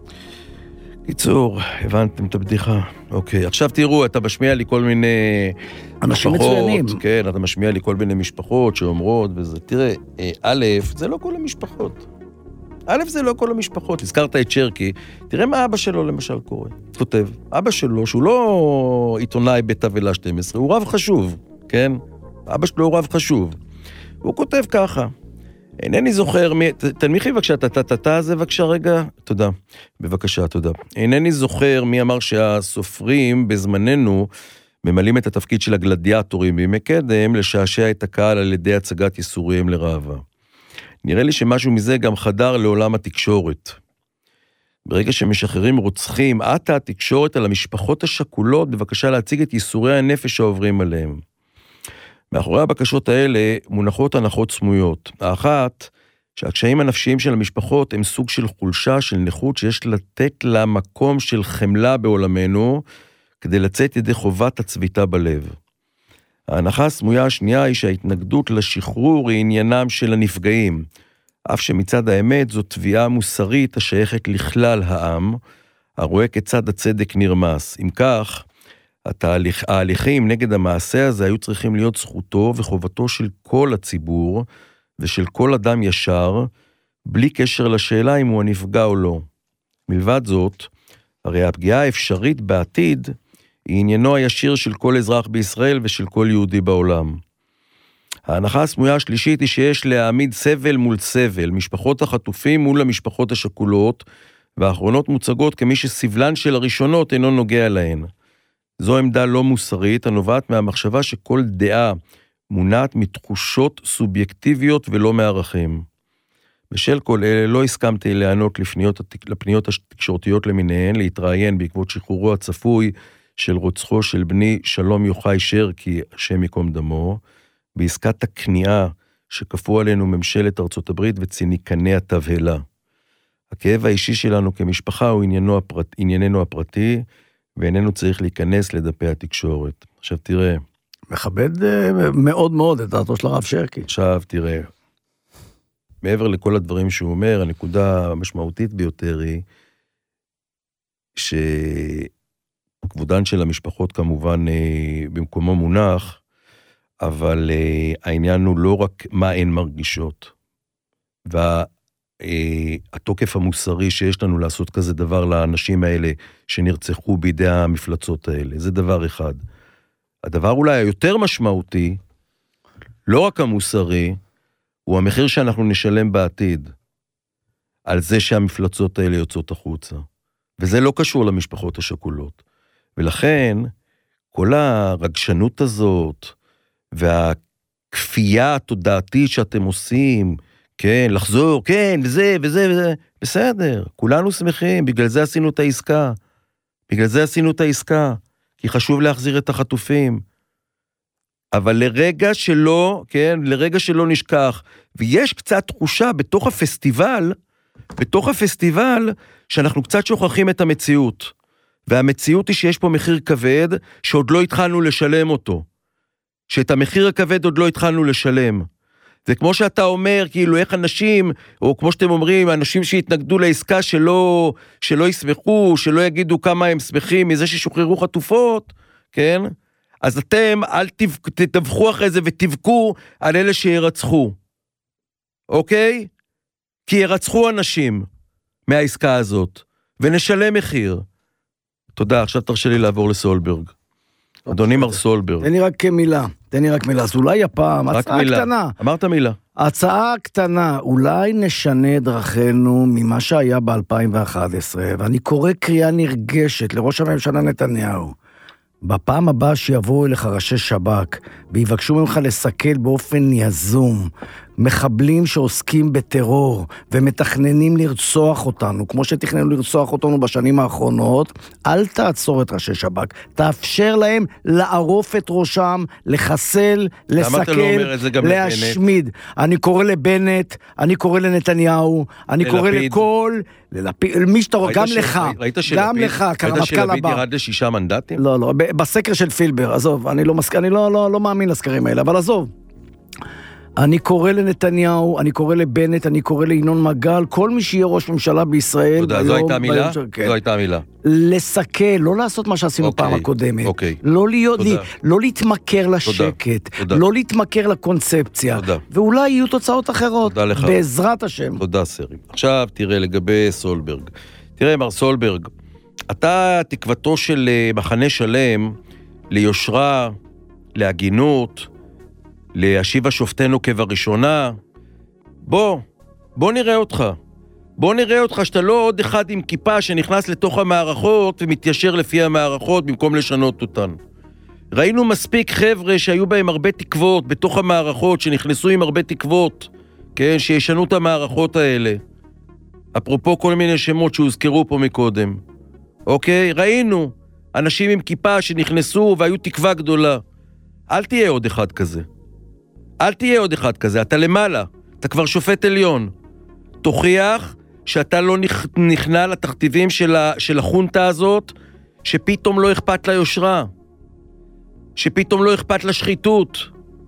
קיצור, הבנתם את הבדיחה. אוקיי, עכשיו תראו, אתה משמיע לי כל מיני אנשים משפחות, מצוינים. כן, אתה משמיע לי כל מיני משפחות שאומרות, וזה, תראה, א', זה לא כל המשפחות. א', זה לא כל המשפחות. הזכרת את שרקי, תראה מה אבא שלו למשל קורא. כותב, אבא שלו, שהוא לא עיתונאי בתבלה שתים עשרה, הוא רב חשוב, כן? אבא שלו הוא רב חשוב. הוא כותב ככה, אינני זוכר מי... תנמיכי בבקשה, אתה זה בבקשה רגע, תודה, בבקשה, תודה. אינני זוכר מי אמר שהסופרים בזמננו ממלאים את התפקיד של הגלדיאטורים בימי קדם לשעשע את הקהל על ידי הצגת ייסוריהם לראווה. נראה לי שמשהו מזה גם חדר לעולם התקשורת. ברגע שמשחררים רוצחים, עתה התקשורת על המשפחות השכולות, בבקשה להציג את ייסורי הנפש העוברים עליהם. מאחורי הבקשות האלה מונחות הנחות סמויות. האחת, שהקשיים הנפשיים של המשפחות הם סוג של חולשה, של נכות, שיש לתת לה מקום של חמלה בעולמנו, כדי לצאת ידי חובת הצביטה בלב. ההנחה הסמויה השנייה היא שההתנגדות לשחרור היא עניינם של הנפגעים, אף שמצד האמת זו תביעה מוסרית השייכת לכלל העם, הרואה כצד הצדק נרמס. אם כך, התהליך, ההליכים נגד המעשה הזה היו צריכים להיות זכותו וחובתו של כל הציבור ושל כל אדם ישר, בלי קשר לשאלה אם הוא הנפגע או לא. מלבד זאת, הרי הפגיעה האפשרית בעתיד היא עניינו הישיר של כל אזרח בישראל ושל כל יהודי בעולם. ההנחה הסמויה השלישית היא שיש להעמיד סבל מול סבל, משפחות החטופים מול המשפחות השכולות, והאחרונות מוצגות כמי שסבלן של הראשונות אינו נוגע להן. זו עמדה לא מוסרית, הנובעת מהמחשבה שכל דעה מונעת מתחושות סובייקטיביות ולא מערכים. בשל כל אלה לא הסכמתי לענות לפניות, לפניות התקשורתיות למיניהן, להתראיין בעקבות שחרורו הצפוי של רוצחו של בני שלום יוחאי שרקי, השם יקום דמו, בעסקת הכניעה שכפו עלינו ממשלת ארצות הברית וציניקני התבהלה. הכאב האישי שלנו כמשפחה הוא עניינו הפרט, ענייננו הפרטי, ואיננו צריך להיכנס לדפי התקשורת. עכשיו תראה. מכבד מאוד מאוד את דעתו של הרב שרקי. עכשיו תראה. מעבר לכל הדברים שהוא אומר, הנקודה המשמעותית ביותר היא, שכבודן של המשפחות כמובן במקומו מונח, אבל העניין הוא לא רק מה הן מרגישות, והתוקף המוסרי שיש לנו לעשות כזה דבר לאנשים האלה שנרצחו בידי המפלצות האלה, זה דבר אחד. הדבר אולי היותר משמעותי, לא רק המוסרי, הוא המחיר שאנחנו נשלם בעתיד, על זה שהמפלצות האלה יוצאות החוצה. וזה לא קשור למשפחות השכולות. ולכן, כל הרגשנות הזאת, והכפייה התודעתית שאתם עושים, כן, לחזור, כן, וזה, וזה, וזה, בסדר, כולנו שמחים, בגלל זה עשינו את העסקה. בגלל זה עשינו את העסקה, כי חשוב להחזיר את החטופים. אבל לרגע שלא, כן, לרגע שלא נשכח, ויש קצת תחושה בתוך הפסטיבל, בתוך הפסטיבל, שאנחנו קצת שוכחים את המציאות. והמציאות היא שיש פה מחיר כבד, שעוד לא התחלנו לשלם אותו. שאת המחיר הכבד עוד לא התחלנו לשלם. זה כמו שאתה אומר, כאילו, איך אנשים, או כמו שאתם אומרים, אנשים שהתנגדו לעסקה שלא, שלא ישמחו, שלא יגידו כמה הם שמחים מזה ששוחררו חטופות, כן? אז אתם אל תדווחו אחרי זה ותבכו על אלה שירצחו. אוקיי? כי ירצחו אנשים מהעסקה הזאת, ונשלם מחיר. תודה, עכשיו תרשה לי לעבור לסולברג. אדוני מר סולברג. תן לי רק מילה, תן לי רק מילה. אז אולי הפעם, הצעה מילה. קטנה. אמרת מילה. הצעה קטנה, אולי נשנה דרכנו ממה שהיה ב-אלפיים ואחת עשרה, ואני קורא קריאה נרגשת לראש הממשלה נתניהו. בפעם הבאה שיבואו אליך ראשי שב"כ, ויבקשו ממך לסכל באופן יזום, מחבלים שעוסקים בטרור, ומתכננים לרצוח אותנו, כמו שתכננו לרצוח אותנו בשנים האחרונות, אל תעצור את ראשי שב"כ, תאפשר להם לערוף את ראשם, לחסל, לסכל, להשמיד. אני קורא לבנט, אני קורא לנתניהו, אני קורא לכל, ללפיד, מי שאתה רואה, גם לך, גם לך, ראית שלפיד ירד לשישה מנדטים? לא, לא, בסקר של פילבר, עזוב, אני לא מסקר, אני לא, לא, לא מאמין לסקרים האלה, אבל עזוב. אני קורא לנתניהו, אני קורא לבנט, אני קורא לינון מגל, כל מי שיהיה ראש ממשלה בישראל. תודה, זו הייתה מילה? זו הייתה מילה. לסכל, לא לעשות מה שעשינו פעם הקודמת. לא להיות, לא להתמכר לשקט, לא להתמכר לקונספציה. ואולי יהיו תוצאות אחרות. בעזרת השם. תודה, סרי. עכשיו תראה לגבי סולברג. תראה, מר סולברג, אתה תקוותו של מחנה שלם ליושרה, להגינות, להשיב השופטנו כבראשונה. בוא, בוא נראה אותך. בוא נראה אותך שאתה לא עוד אחד עם כיפה שנכנס לתוך המערכות ומתיישר לפי המערכות במקום לשנות אותן. ראינו מספיק חבר'ה שהיו בהם הרבה תקוות בתוך המערכות, שנכנסו עם הרבה תקוות, כן, שישנו את המערכות האלה. אפרופו כל מיני שמות שהוזכרו פה מקודם. אוקיי? ראינו אנשים עם כיפה שנכנסו והיו תקווה גדולה. אל תהיה עוד אחד כזה. אל תהיה עוד אחד כזה, אתה למעלה, אתה כבר שופט עליון. תוכיח שאתה לא נכנע לתכתיבים של, ה, של החונטה הזאת, שפתאום לא אכפת ליושרה, שפתאום לא אכפת לשחיתות,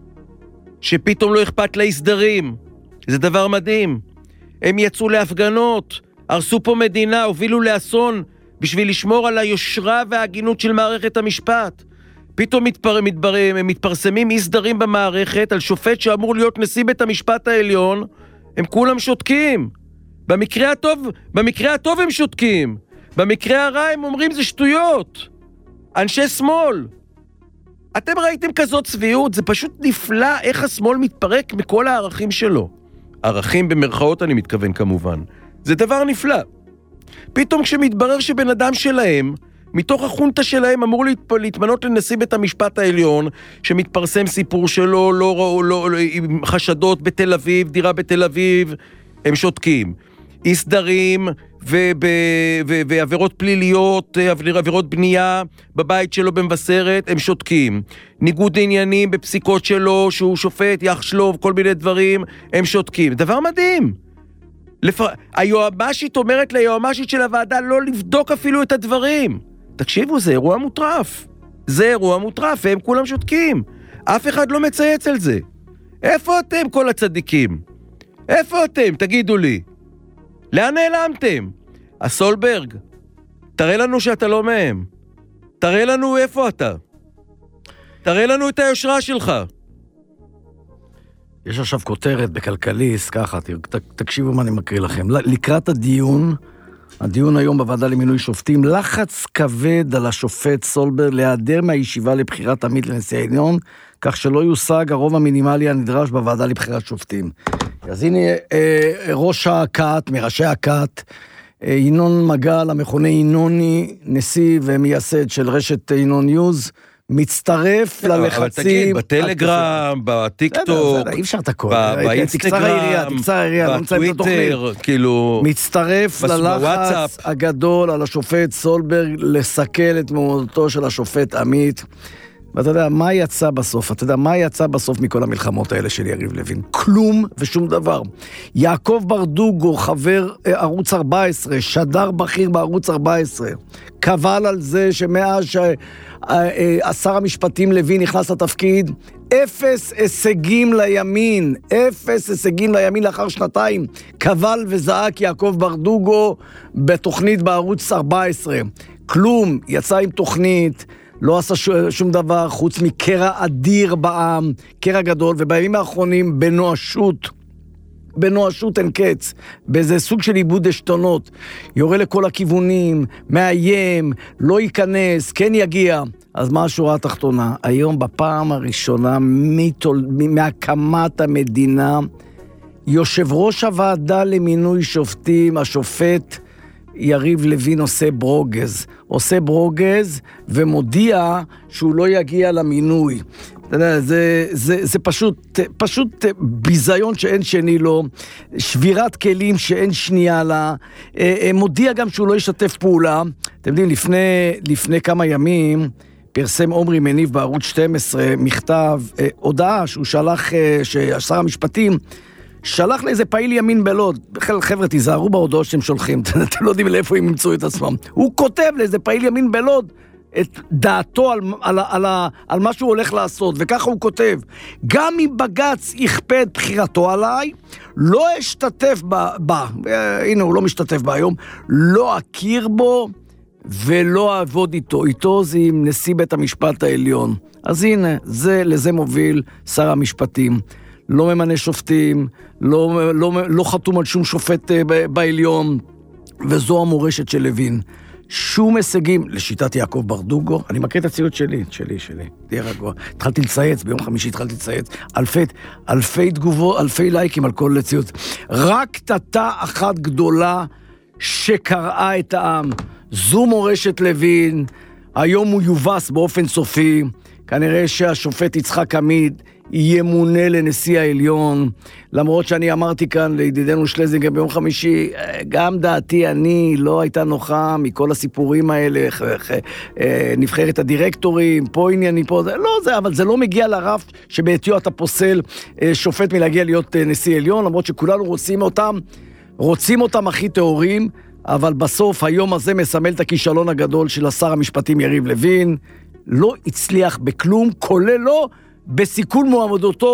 שפתאום לא אכפת להסדרים. זה דבר מדהים. הם יצאו להפגנות, הרסו פה מדינה, הובילו לאסון, בשביל לשמור על היושרה וההגינות של מערכת המשפט. פתאום מתפר... מתבר... מתפרסמים הסדרים במערכת על שופט שאמור להיות נשיא בית המשפט העליון, הם כולם שותקים. במקרה הטוב, במקרה הטוב הם שותקים. במקרה הרע הם אומרים זה שטויות. אנשי שמאל. אתם ראיתם כזאת צביעות, זה פשוט נפלא איך השמאל מתפרק מכל הערכים שלו. ערכים במרכאות אני מתכוון כמובן. זה דבר נפלא. פתאום כשמתברר שבן אדם שלהם, מתוך החונטה שלהם אמור להתמנות לנשיא בית המשפט העליון, שמתפרסם סיפור שלו, לא, לא, לא, לא, עם חשדות בתל אביב, דירה בתל אביב, הם שותקים. אי סדרים וב, ו, ועבירות פליליות, עבירות בנייה בבית שלו במבשרת, הם שותקים. ניגוד עניינים בפסיקות שלו, שהוא שופט, יחשלוב, כל מיני דברים, הם שותקים. דבר מדהים. לפ... היועמ"שית אומרת ליועמ"שית של הוועדה לא לבדוק אפילו את הדברים. תקשיבו, זה אירוע מוטרף. זה אירוע מוטרף, והם כולם שותקים. אף אחד לא מצייץ על זה. איפה אתם כל הצדיקים? איפה אתם? תגידו לי. לאן נעלמתם? הסולברג, תראה לנו שאתה לא מהם. תראה לנו איפה אתה. תראה לנו את היושרה שלך. יש עכשיו כותרת בכלכליסט, ככה, תקשיבו מה אני מקריא לכם. לקראת הדיון, הדיון היום בוועדה למינוי שופטים, לחץ כבד על השופט סולברג להיעדר מהישיבה לבחירת עמית לנשיא העליון, כך שלא יושג הרוב המינימלי הנדרש בוועדה לבחירת שופטים. אז הנה אה, ראש הקאט, מראשי הקאט, אה, ינון מגל, המכונה ינוני, נשיא ומייסד של רשת ינון ניוז, מצטרף ללחצים. אבל תגיד, בטלגרם, בטיקטוק, אי אפשר את הכל. באינסטגרם, בטוויטר, כאילו... מצטרף ללחץ הגדול על השופט סולברג לסכל את מועמדותו של השופט עמית. ואתה יודע, מה יצא בסוף? אתה יודע, מה יצא בסוף מכל המלחמות האלה של יריב לוין? כלום ושום דבר. יעקב ברדוגו, חבר ערוץ ארבע עשרה, שדר בכיר בערוץ ארבע עשרה, קבל על זה שמאז שהשר המשפטים לוין נכנס לתפקיד, אפס הישגים לימין, אפס הישגים לימין לאחר שנתיים, קבל וזעק יעקב ברדוגו בתוכנית בערוץ ארבע עשרה. כלום, יצא עם תוכנית, לא עשה שום דבר חוץ מקרע אדיר בעם, קרע גדול, ובימים האחרונים בנואשות, בנואשות אין קץ, באיזה סוג של איבוד עשתונות, יורה לכל הכיוונים, מאיים, לא ייכנס, כן יגיע. אז מה השורה התחתונה? היום בפעם הראשונה מתול, מהקמת המדינה, יושב ראש הוועדה למינוי שופטים, השופט יריב לוין עושה ברוגז, עושה ברוגז ומודיע שהוא לא יגיע למינוי. זה, זה, זה פשוט, פשוט ביזיון שאין שני לו, שבירת כלים שאין שנייה לה, מודיע גם שהוא לא ישתף פעולה. אתם יודעים, לפני, לפני כמה ימים פרסם עומרי מניב בערוץ שתים עשרה מכתב, הודעה שהוא שלח, ששר המשפטים שלח לאיזה פעיל ימין בלוד. חבר'ה, תיזהרו בהודעות שאתם שולחים, אתם לא יודעים לאיפה הם ימצאו את עצמם. הוא כותב לאיזה פעיל ימין בלוד את דעתו על, על, על, על, על מה שהוא הולך לעשות, וככה הוא כותב: גם אם בג"ץ יכפה את בחירתו עליי, לא אשתתף בה, בה. הנה, הוא לא משתתף בה היום, לא אכיר בו ולא אעבוד איתו. איתו זה עם נשיא בית המשפט העליון. אז הנה, זה, לזה מוביל שר המשפטים. לא ממנה שופטים, לא, לא, לא חתום על שום שופט בעליון, וזו המורשת של לוין. שום הישגים, לשיטת יעקב ברדוגו, אני מכיר את הציוד שלי, שלי, שלי, תהיה רגוע. התחלתי לצייץ, ביום חמישי התחלתי לצייץ, אלפי, אלפי תגובות, אלפי לייקים על כל ציוד. רק קטטה אחת גדולה שקראה את העם. זו מורשת לוין, היום הוא יובס באופן סופי, כנראה שהשופט יצחק עמית ימונה לנשיא העליון, למרות שאני אמרתי כאן לידידנו שלזינגר ביום חמישי, גם דעתי אני לא הייתה נוחה מכל הסיפורים האלה, נבחרת הדירקטורים, פה עניינים, פה זה, לא זה, אבל זה לא מגיע לרף שבעתיו אתה פוסל שופט מלהגיע להיות נשיא עליון, למרות שכולנו רוצים אותם, רוצים אותם הכי טהורים, אבל בסוף היום הזה מסמל את הכישלון הגדול של השר המשפטים יריב לוין, לא הצליח בכלום, כולל לא בסיכון מועמדותו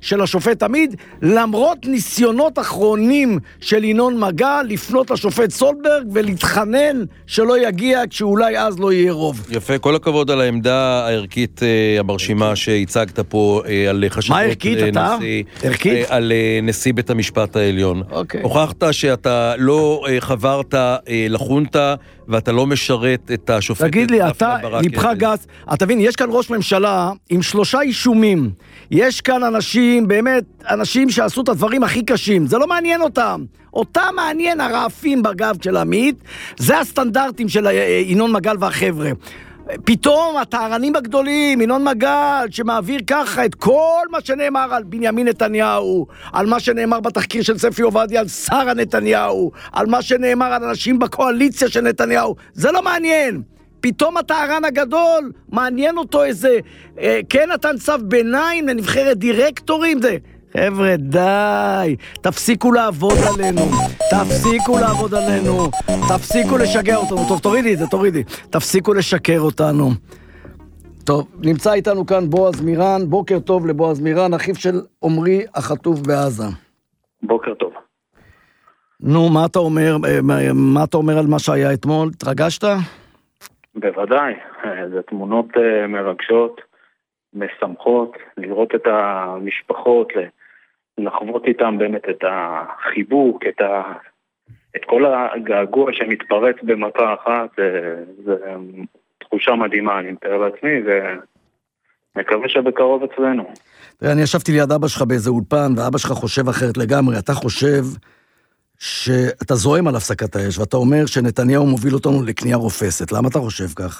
של השופט עמית, למרות ניסיונות אחרונים של ינון מגל לפנות לשופט סולברג ולהתחנן שלא יגיע כשאולי אז לא יהיה רוב. יפה, כל הכבוד על העמדה הערכית המרשימה שהצגת פה על חשבות. מה ערכית אתה? ערכית? על נשיא בית המשפט העליון. אוקיי. הוכחת שאתה לא חברת לחונטה ואתה לא משרת את השופטת. תגיד לי, אתה ליבך גס, אתה מבין, יש כאן ראש ממשלה עם שלושה אישומים, יש כאן אנשים, באמת, אנשים שעשו את הדברים הכי קשים, זה לא מעניין אותם, אותם מעניין הרעפים בגב של עמית, זה הסטנדרטים של ינון מגל והחבר'ה. פתאום הטהרנים הגדולים, ינון מגל, שמעביר ככה את כל מה שנאמר על בנימין נתניהו, על מה שנאמר בתחקיר של ספי עובדיה על שרה נתניהו, על מה שנאמר על אנשים בקואליציה של נתניהו, זה לא מעניין. פתאום הטהרן הגדול, מעניין אותו איזה, אה, כן נתן צו ביניים לנבחרת דירקטורים, זה... חבר'ה, די, תפסיקו לעבוד עלינו, תפסיקו לעבוד עלינו, תפסיקו לשגע אותנו, טוב, תורידי את זה, תורידי, תפסיקו לשקר אותנו. טוב, נמצא איתנו כאן בועז מירן, בוקר טוב לבועז מירן, אחיו של עומרי החטוף בעזה. בוקר טוב. נו, מה אתה אומר, מה אתה אומר על מה שהיה אתמול? התרגשת? בוודאי, זה תמונות מרגשות, משמחות, לראות את המשפחות, לחוות איתם באמת את החיבוק, את, ה... את כל הגעגוע שמתפרץ במטרה אחת, זה, זה תחושה מדהימה, אני מתאר לעצמי, ומקווה שבקרוב אצלנו. אני ישבתי ליד אבא שלך באיזה אולפן, ואבא שלך חושב אחרת לגמרי, אתה חושב שאתה זוהם על הפסקת האש, ואתה אומר שנתניהו מוביל אותנו לקנייה רופסת, למה אתה חושב כך?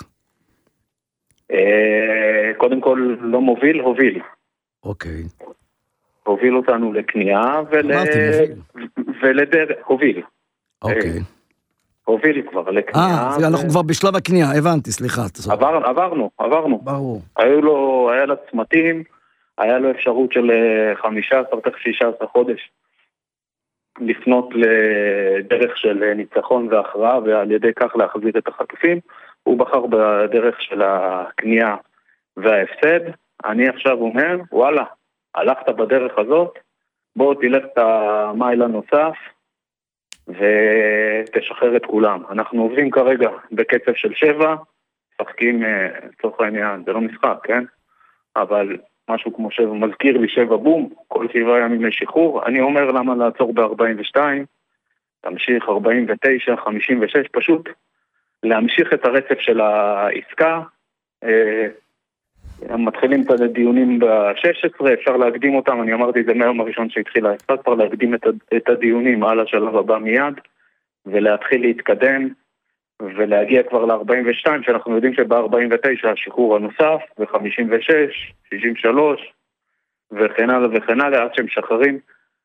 קודם כל לא מוביל, הוביל. אוקיי. הוביל אותנו לקנייה ולדרך, הוביל. אוקיי. הוביל כבר לקנייה. אה, אנחנו כבר בשלב הקנייה, הבנתי, סליחה. עברנו, עברנו. ברור. היו לו, היה לה צמתים, היה לו אפשרות של חמישה עשר, תכף שישה עשר חודש, לפנות לדרך של ניצחון והכרעה, ועל ידי כך להחזיר את החטופים. הוא בחר בדרך של הקנייה וההפסד. אני עכשיו אומר, וואלה, הלכת בדרך הזאת, בוא תלך את המייל הנוסף ותשחרר את כולם. אנחנו עובדים כרגע בקצב של שבע, שחקים לצורך העניין, זה לא משחק, כן? אבל משהו כמו שבע, מזכיר לי שבע בום, כל שבעה ימים לשחרור. אני אומר למה לעצור ב-ארבעים ושתיים, תמשיך ארבעים ותשע, חמישים ושש, פשוט להמשיך את הרצף של העסקה. מתחילים את הדיונים ב-שש עשרה, אפשר להקדים אותם, אני אמרתי את זה מהיום הראשון שהתחילה העסקה, כבר להקדים את הדיונים על השלב הבא מיד, ולהתחיל להתקדם, ולהגיע כבר ל-ארבעים ושתיים, שאנחנו יודעים שב-ארבעים ותשע השחרור הנוסף, ו-חמישים ושש, שישים ושלוש, וכן הלאה וכן הלאה, עד שהם שחררים.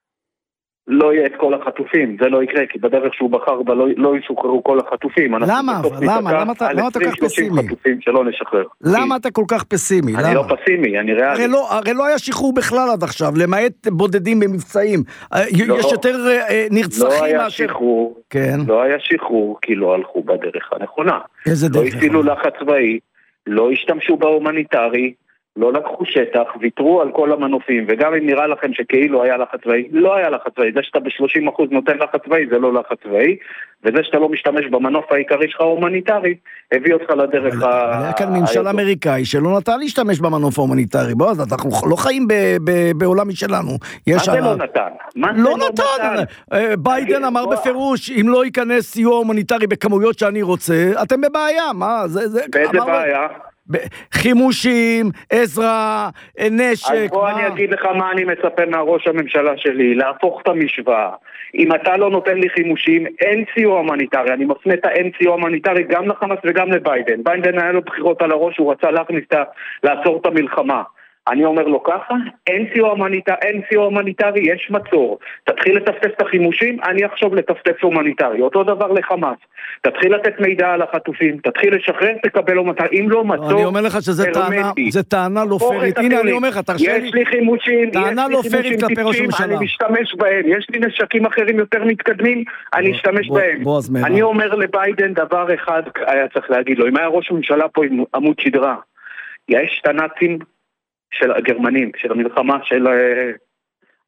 לא יהיה את כל החטופים, זה לא יקרה, כי בדרך שהוא בחר בה לא, לא ישוחררו כל החטופים. למה? למה? למה אתה, למה אתה כל כך פסימי? חטופים שלא נשחרר. למה אתה כל כך פסימי? אני לא פסימי, אני ריאלי. הרי לא, הרי לא היה שחרור בכלל עד עכשיו, למעט בודדים במבצעים. לא, יש יותר נרצחים לא היה מאשר... שחרור, כן. לא היה שחרור, כי לא הלכו בדרך הנכונה. איזה דרך? לא הפעילו לחץ צבאי, לא השתמשו בהומניטרי, לא לקחו שטח, ויתרו על כל המנופים, וגם אם נראה לכם שכאילו היה לחץ צבאי, לא היה לחץ צבאי. זה שאתה ב-שלושים אחוז נותן לחץ צבאי, זה לא לחץ צבאי, וזה שאתה לא משתמש במנוף העיקרי שלך ההומניטרי, הביא אותך לדרך ה... היה כאן ממשל אמריקאי שלא נתן להשתמש במנוף ההומניטרי, בוא, אנחנו לא חיים בעולם משלנו. מה זה לא נתן? לא נתן! ביידן אמר בפירוש, אם לא ייכנס סיוע הומניטרי בכמויות שאני רוצה, אתם בבעיה, מה? באיזה בעיה? חימושים, עזרה, נשק. אז בוא אני אגיד לך מה אני מצפה מהראש הממשלה שלי, להפוך את המשוואה. אם אתה לא נותן לי חימושים, אין סיוע הומניטרי. אני מפנה את האין סיוע הומניטרי גם לחמאס וגם לביידן. ביידן היה לו בחירות על הראש, הוא רצה להכניס, לעצור את המלחמה. אני אומר לו ככה, אין סיוע הומניטרי, אין סיוע הומניטרי, יש מצור. תתחיל לטפטף את החימושים, אני אחשוב לטפטף הומניטרי. אותו דבר לחמאס. תתחיל לתת מידע על החטופים, תתחיל לשחרר, תקבל הומניטרי. אם לא מצור, אני אומר לך שזה טענה, זה טענה לא פרית. הנה, אני אומר לך, תרשה לי. יש לי חימושים, טענה לא פרית כלפי ראש הממשלה. אני משתמש בהם. יש לי נשקים אחרים יותר מתקדמים, אני אשתמש בהם. אני אומר לביידן דבר אחד היה צריך להגיד לו. אם היה ראש הממשלה פה עם עמוד שדרה, יש את הנאצים של הגרמנים, של המלחמה של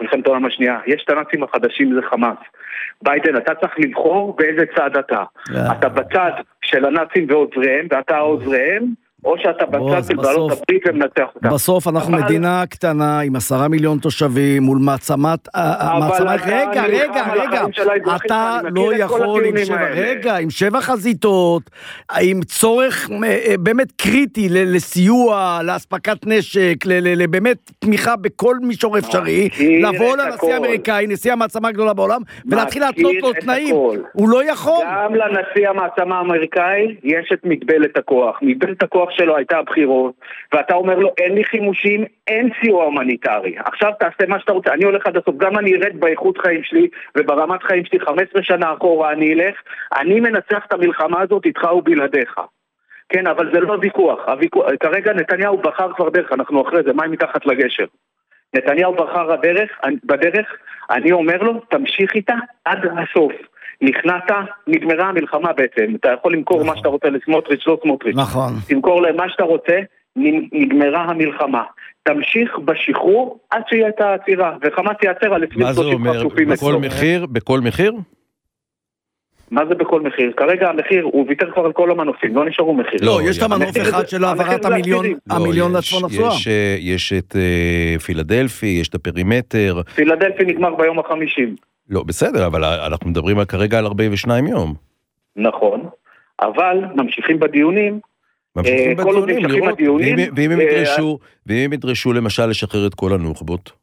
מלחמת העולם השנייה, יש את הנאצים החדשים, זה חמאס. ביידן, אתה צריך לבחור באיזה צד אתה. אתה בצד של הנאצים ועוזריהם, ואתה עוזריהם, או שאתה בצד של בעלות הברית ומנצח אותם. בסוף אנחנו מדינה קטנה עם עשרה מיליון תושבים מול מעצמת, רגע, רגע, רגע, אתה לא יכול עם שבע, רגע, עם שבע חזיתות, עם צורך באמת קריטי לסיוע, להספקת נשק, באמת תמיכה בכל מישור אפשרי, לבוא לנשיא האמריקאי, נשיא המעצמה הגדולה בעולם, ולהתחיל להתלות לו תנאים, הוא לא יכול. גם לנשיא המעצמה האמריקאי יש את מגבלת הכוח, מגבלת הכוח שלו הייתה הבחירות, ואתה אומר לו, אין לי חימושים, אין סיוע הומניטרי. עכשיו תעשה מה שאתה רוצה, אני הולך עד הסוף, גם אני ארד באיכות חיים שלי, וברמת חיים שלי חמש עשרה שנה אחורה אני אלך, אני מנצח את המלחמה הזאת איתך ובלעדיך. כן, אבל זה לא ויכוח. הוויכוח, כרגע נתניהו בחר כבר דרך, אנחנו אחרי זה, מים מתחת לגשר. נתניהו בחר הדרך, בדרך, אני אומר לו, תמשיך איתה עד הסוף. נכנעת, נגמרה המלחמה בעצם. אתה יכול למכור נכון. מה שאתה רוצה לסמוטריץ', לא סמוטריץ'. נכון. תמכור למה שאתה רוצה, נגמרה המלחמה. תמשיך בשחרור עד שיהיה את העצירה. וחמאס יעצר על עשרים שלושים חטופים. מה זה אומר? בכל מחיר? בכל מחיר? מה זה בכל מחיר? כרגע המחיר, הוא ויתר כבר על כל המנופים, לא נשארו מחיר. לא, יש את המנוף אחד של העברת המיליון לצפון הצועה. יש את פילדלפי, יש את הפרימטר. פילדלפי נגמר ביום החמישים. לא, בסדר, אבל אנחנו מדברים כרגע על ארבעים ושניים יום. נכון, אבל ממשיכים בדיונים. ממשיכים בדיונים, לראות. ואם הם ידרשו, ואם הם ידרשו למשל לשחרר את כל הנוח'בות?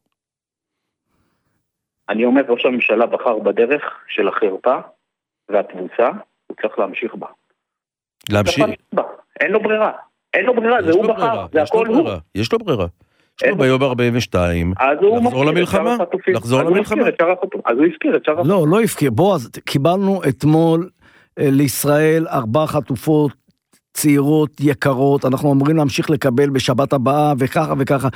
אני אומר, ראש הממשלה בחר בדרך של החרפה, והתבוסה, הוא צריך להמשיך בה. להמשיך? אין לו ברירה. אין לו ברירה, זה הוא בחר, זה הכל הוא. יש לו ברירה. יש לו ביום ארבעים ושתיים, לחזור למלחמה, לחזור למלחמה. אז הוא הפקיר את שאר החטופים. לא, לא הפקיר. בוא, אז קיבלנו אתמול לישראל ארבע חטופות צעירות, יקרות, אנחנו אמורים להמשיך לקבל בשבת הבאה, וככה וככה.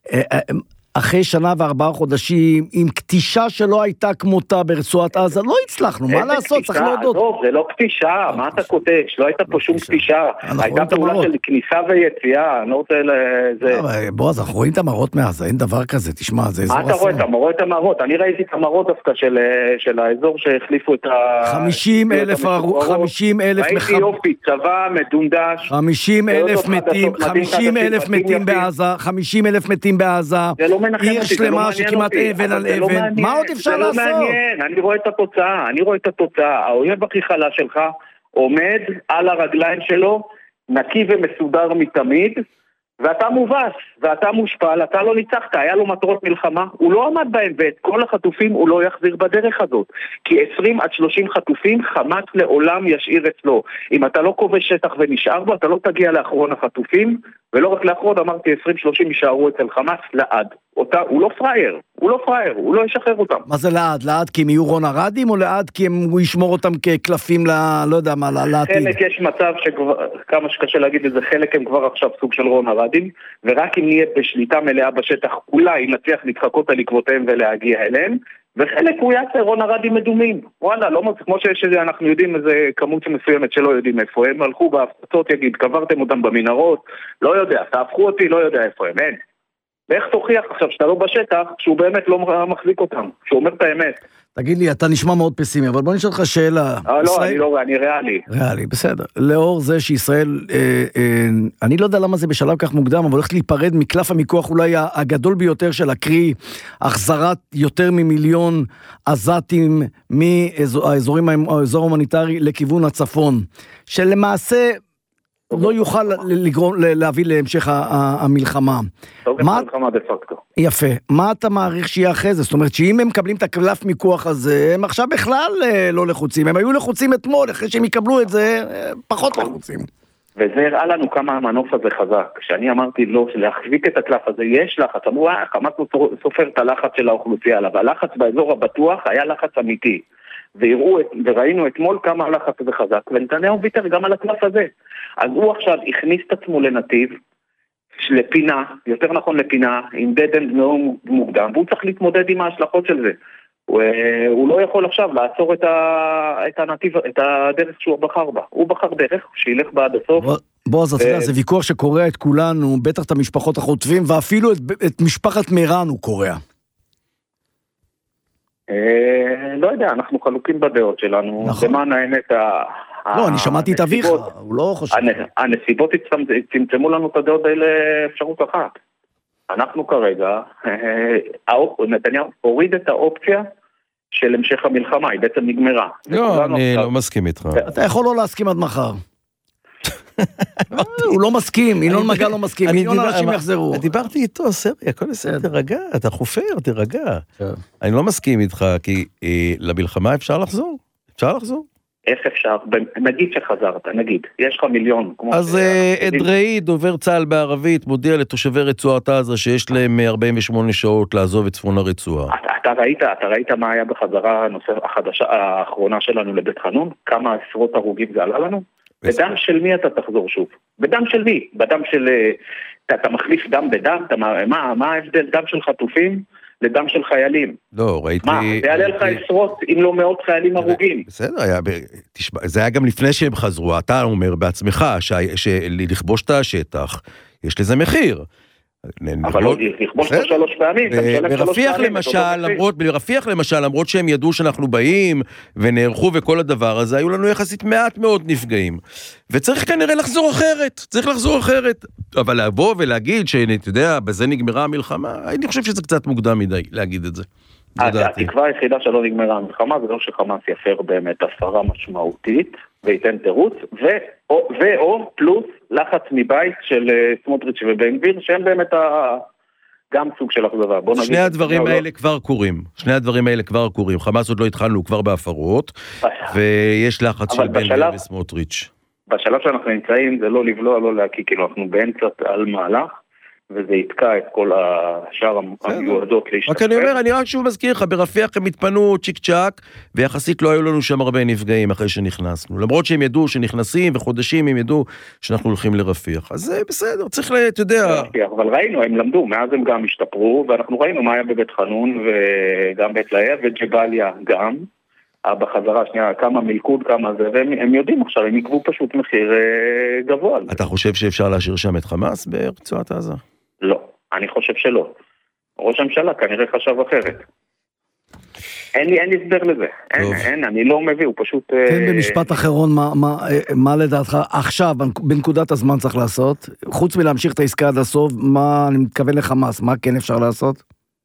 אחרי שנה וארבעה חודשים, עם קטישה שלא הייתה כמותה ברצועת עזה, לא הצלחנו, מה לעשות, צריך להודות. לא, זה לא קטישה, מה אתה קוטש? לא הייתה פה שום קטישה. הייתה פעולה של כניסה ויציאה, אני לא רוצה לזה. בועז, אנחנו רואים את המראות מעזה, אין דבר כזה, תשמע, זה אזור אסון. מה אתה רואה? אתה רואה את המראות, אני ראיתי את המראות דווקא של האזור שהחליפו את ה... חמישים אלף, חמישים אלף... ראיתי יופי, צבא מדונדש. חמישים אלף מתים, חמישים אלף מתים בעזה, חמישים אלף מתים בעזה. עיר שלמה שכמעט אבן על אבן, מה עוד אפשר לעשות? זה לא מעניין, אני רואה את התוצאה, אני רואה את התוצאה, האויב הכי חלש שלך עומד על הרגליים שלו, נקי ומסודר מתמיד, ואתה מובס, ואתה מושפל, אתה לא ניצחת, היה לו מטרות מלחמה, הוא לא עמד בהם, ואת כל החטופים הוא לא יחזיר בדרך הזאת, כי עשרים עד שלושים חטופים חמאס לעולם ישאיר אצלו. אם אתה לא כובש שטח ונשאר בו, אתה לא תגיע לאחרון החטופים, ולא רק לאחרון, אמרתי עשרים שלושים יישארו אצל חמאס לעד. אותה, הוא לא פרייר, הוא לא פרייר, הוא לא ישחרר אותם. מה זה לעד? לעד כי הם יהיו רון הרדים, או לעד כי הם, הוא ישמור אותם כקלפים ל... לא יודע מה, לעתיד? חלק יש מצב שכבר, כמה שקשה להגיד לזה, חלק הם כבר עכשיו סוג של רון הרדים, ורק אם נהיה בשליטה מלאה בשטח, אולי נצליח להתחקות על עקבותיהם ולהגיע אליהם, וחלק הוא יעשה רון הרדים מדומים. וואלה, לא מוצא, כמו שיש שזה, אנחנו יודעים איזה כמות מסוימת שלא יודעים איפה הם, הלכו בהפצצות, יגיד, קברתם אותם במנהרות, לא יודע, תהפכו אותי, לא יודע איפה הם, אין. ואיך תוכיח עכשיו שאתה לא בשטח, שהוא באמת לא מחזיק אותם, שהוא אומר את האמת. תגיד לי, אתה נשמע מאוד פסימי, אבל בוא נשאל לך שאלה. אה, לא, אני לא, אני ריאלי. ריאלי, בסדר. לאור זה שישראל, אה, אה, אני לא יודע למה זה בשלב כך מוקדם, אבל הולכת להיפרד מקלף המיקוח אולי הגדול ביותר של הקרי, החזרת יותר ממיליון עזתים מהאזורים, האזור ההומניטרי לכיוון הצפון, שלמעשה לא יוכל לגרום, להביא להמשך המלחמה. מה המלחמה דה פקטו. יפה. מה אתה מעריך שיהיה אחרי זה? זאת אומרת שאם הם מקבלים את הקלף מיקוח הזה, הם עכשיו בכלל לא לחוצים. הם היו לחוצים אתמול, אחרי שהם יקבלו את זה, פחות לחוצים. וזה הראה לנו כמה המנוף הזה חזק. כשאני אמרתי לו, להחזיק את הקלף הזה, יש לחץ. אמרו, אה, חמאס סופר את הלחץ של האוכלוסייה עליו. הלחץ באזור הבטוח היה לחץ אמיתי. והראו, וראינו אתמול כמה הלחץ הזה חזק, ונתניהו ויתר גם על הקלף הזה. אז הוא עכשיו הכניס את עצמו לנתיב, לפינה, יותר נכון לפינה, עם dead end מאוד מוקדם, והוא צריך להתמודד עם ההשלכות של זה. הוא, הוא לא יכול עכשיו לעצור את, ה, את הנתיב, את הדרך שהוא בחר בה. הוא בחר דרך, שילך בה עד הסוף. בוא, אז אתה יודע, זה ויכוח שקורא את כולנו, בטח את המשפחות החוטפים, ואפילו את, את משפחת מירן הוא קורא. לא יודע, אנחנו חלוקים בדעות שלנו. נכון. למען האמת, לא, אני שמעתי את אביך, הוא לא חושב. הנסיבות צמצמו לנו את הדעות האלה אפשרות אחת. אנחנו כרגע, נתניהו הוריד את האופציה של המשך המלחמה, היא בעצם נגמרה. לא, אני לא מסכים איתך. אתה יכול לא להסכים עד מחר. הוא לא מסכים, ינון מגל לא מסכים, מיליון אנשים יחזרו. דיברתי איתו, סרי, הכל בסדר, תרגע, אתה חופר, תרגע. אני לא מסכים איתך, כי למלחמה אפשר לחזור, אפשר לחזור. איך אפשר? נגיד שחזרת, נגיד, יש לך מיליון. אז אדראי, דובר צה"ל בערבית, מודיע לתושבי רצועת עזה שיש להם ארבעים ושמונה שעות לעזוב את צפון הרצועה. אתה ראית, אתה ראית מה היה בחזרה החדשה, האחרונה שלנו לבית חנון? כמה עשרות הרוגים זה עלה לנו? בדם של מי אתה תחזור שוב? בדם של מי? בדם של... אתה מחליף דם בדם? מה, מה ההבדל? דם של חטופים לדם של חיילים. לא, ראיתי... מה, זה יעלה לך עשרות, אם לא מאות חיילים הרוגים. בסדר, תשמע, זה היה גם לפני שהם חזרו. אתה אומר בעצמך שלכבוש את השטח, יש לזה מחיר. אבל לא, לכבוש פה שלוש פעמים, ברפיח למשל, למרות, ברפיח למשל, למרות שהם ידעו שאנחנו באים ונערכו וכל הדבר הזה, היו לנו יחסית מעט מאוד נפגעים. וצריך כנראה לחזור אחרת, צריך לחזור אחרת. אבל לבוא ולהגיד שאתה יודע, בזה נגמרה המלחמה, אני חושב שזה קצת מוקדם מדי להגיד את זה. התקווה היחידה שלא נגמרה המלחמה, זה לא שחמאס יפר באמת הפרה משמעותית, וייתן תירוץ, ואו פלוס לחץ מבית של סמוטריץ' ובן גביר, שהם באמת גם סוג של אכזבה. שני הדברים האלה כבר קורים, שני הדברים האלה כבר קורים, חמאס עוד לא התחלנו כבר בהפרות, ויש לחץ של בן גביר וסמוטריץ'. בשלב שאנחנו נמצאים זה לא לבלוע, לא להקיא, כאילו אנחנו באמצע על מהלך, וזה יתקע את כל השאר המיועדות להשתפר. רק אני אומר, אני רק שוב מזכיר לך, ברפיח הם התפנו צ'יק צ'ק, ויחסית לא היו לנו שם הרבה נפגעים אחרי שנכנסנו. למרות שהם ידעו שנכנסים, וחודשים הם ידעו שאנחנו הולכים לרפיח. אז זה בסדר, צריך ל... אתה יודע... אבל ראינו, הם למדו, מאז הם גם השתפרו, ואנחנו ראינו מה היה בבית חנון, וגם בית לאב, וג'בליה גם. בחזרה השנייה, כמה מלכוד, כמה זה, והם יודעים עכשיו, הם יקבו פשוט מחיר גבוה. אתה חושב שאפשר להשאיר שם את חמאס ברצועת עזה? לא, אני חושב שלא. ראש הממשלה כנראה חשב אחרת. אין לי, אין לי הסבר לזה. אין, אין, אני לא מביא, הוא פשוט... תן במשפט אחרון, מה, מה, מה לדעתך עכשיו, בנקודת הזמן צריך לעשות? חוץ מלהמשיך את העסקה עד הסוף, מה אני מתכוון לחמאס, מה כן אפשר לעשות?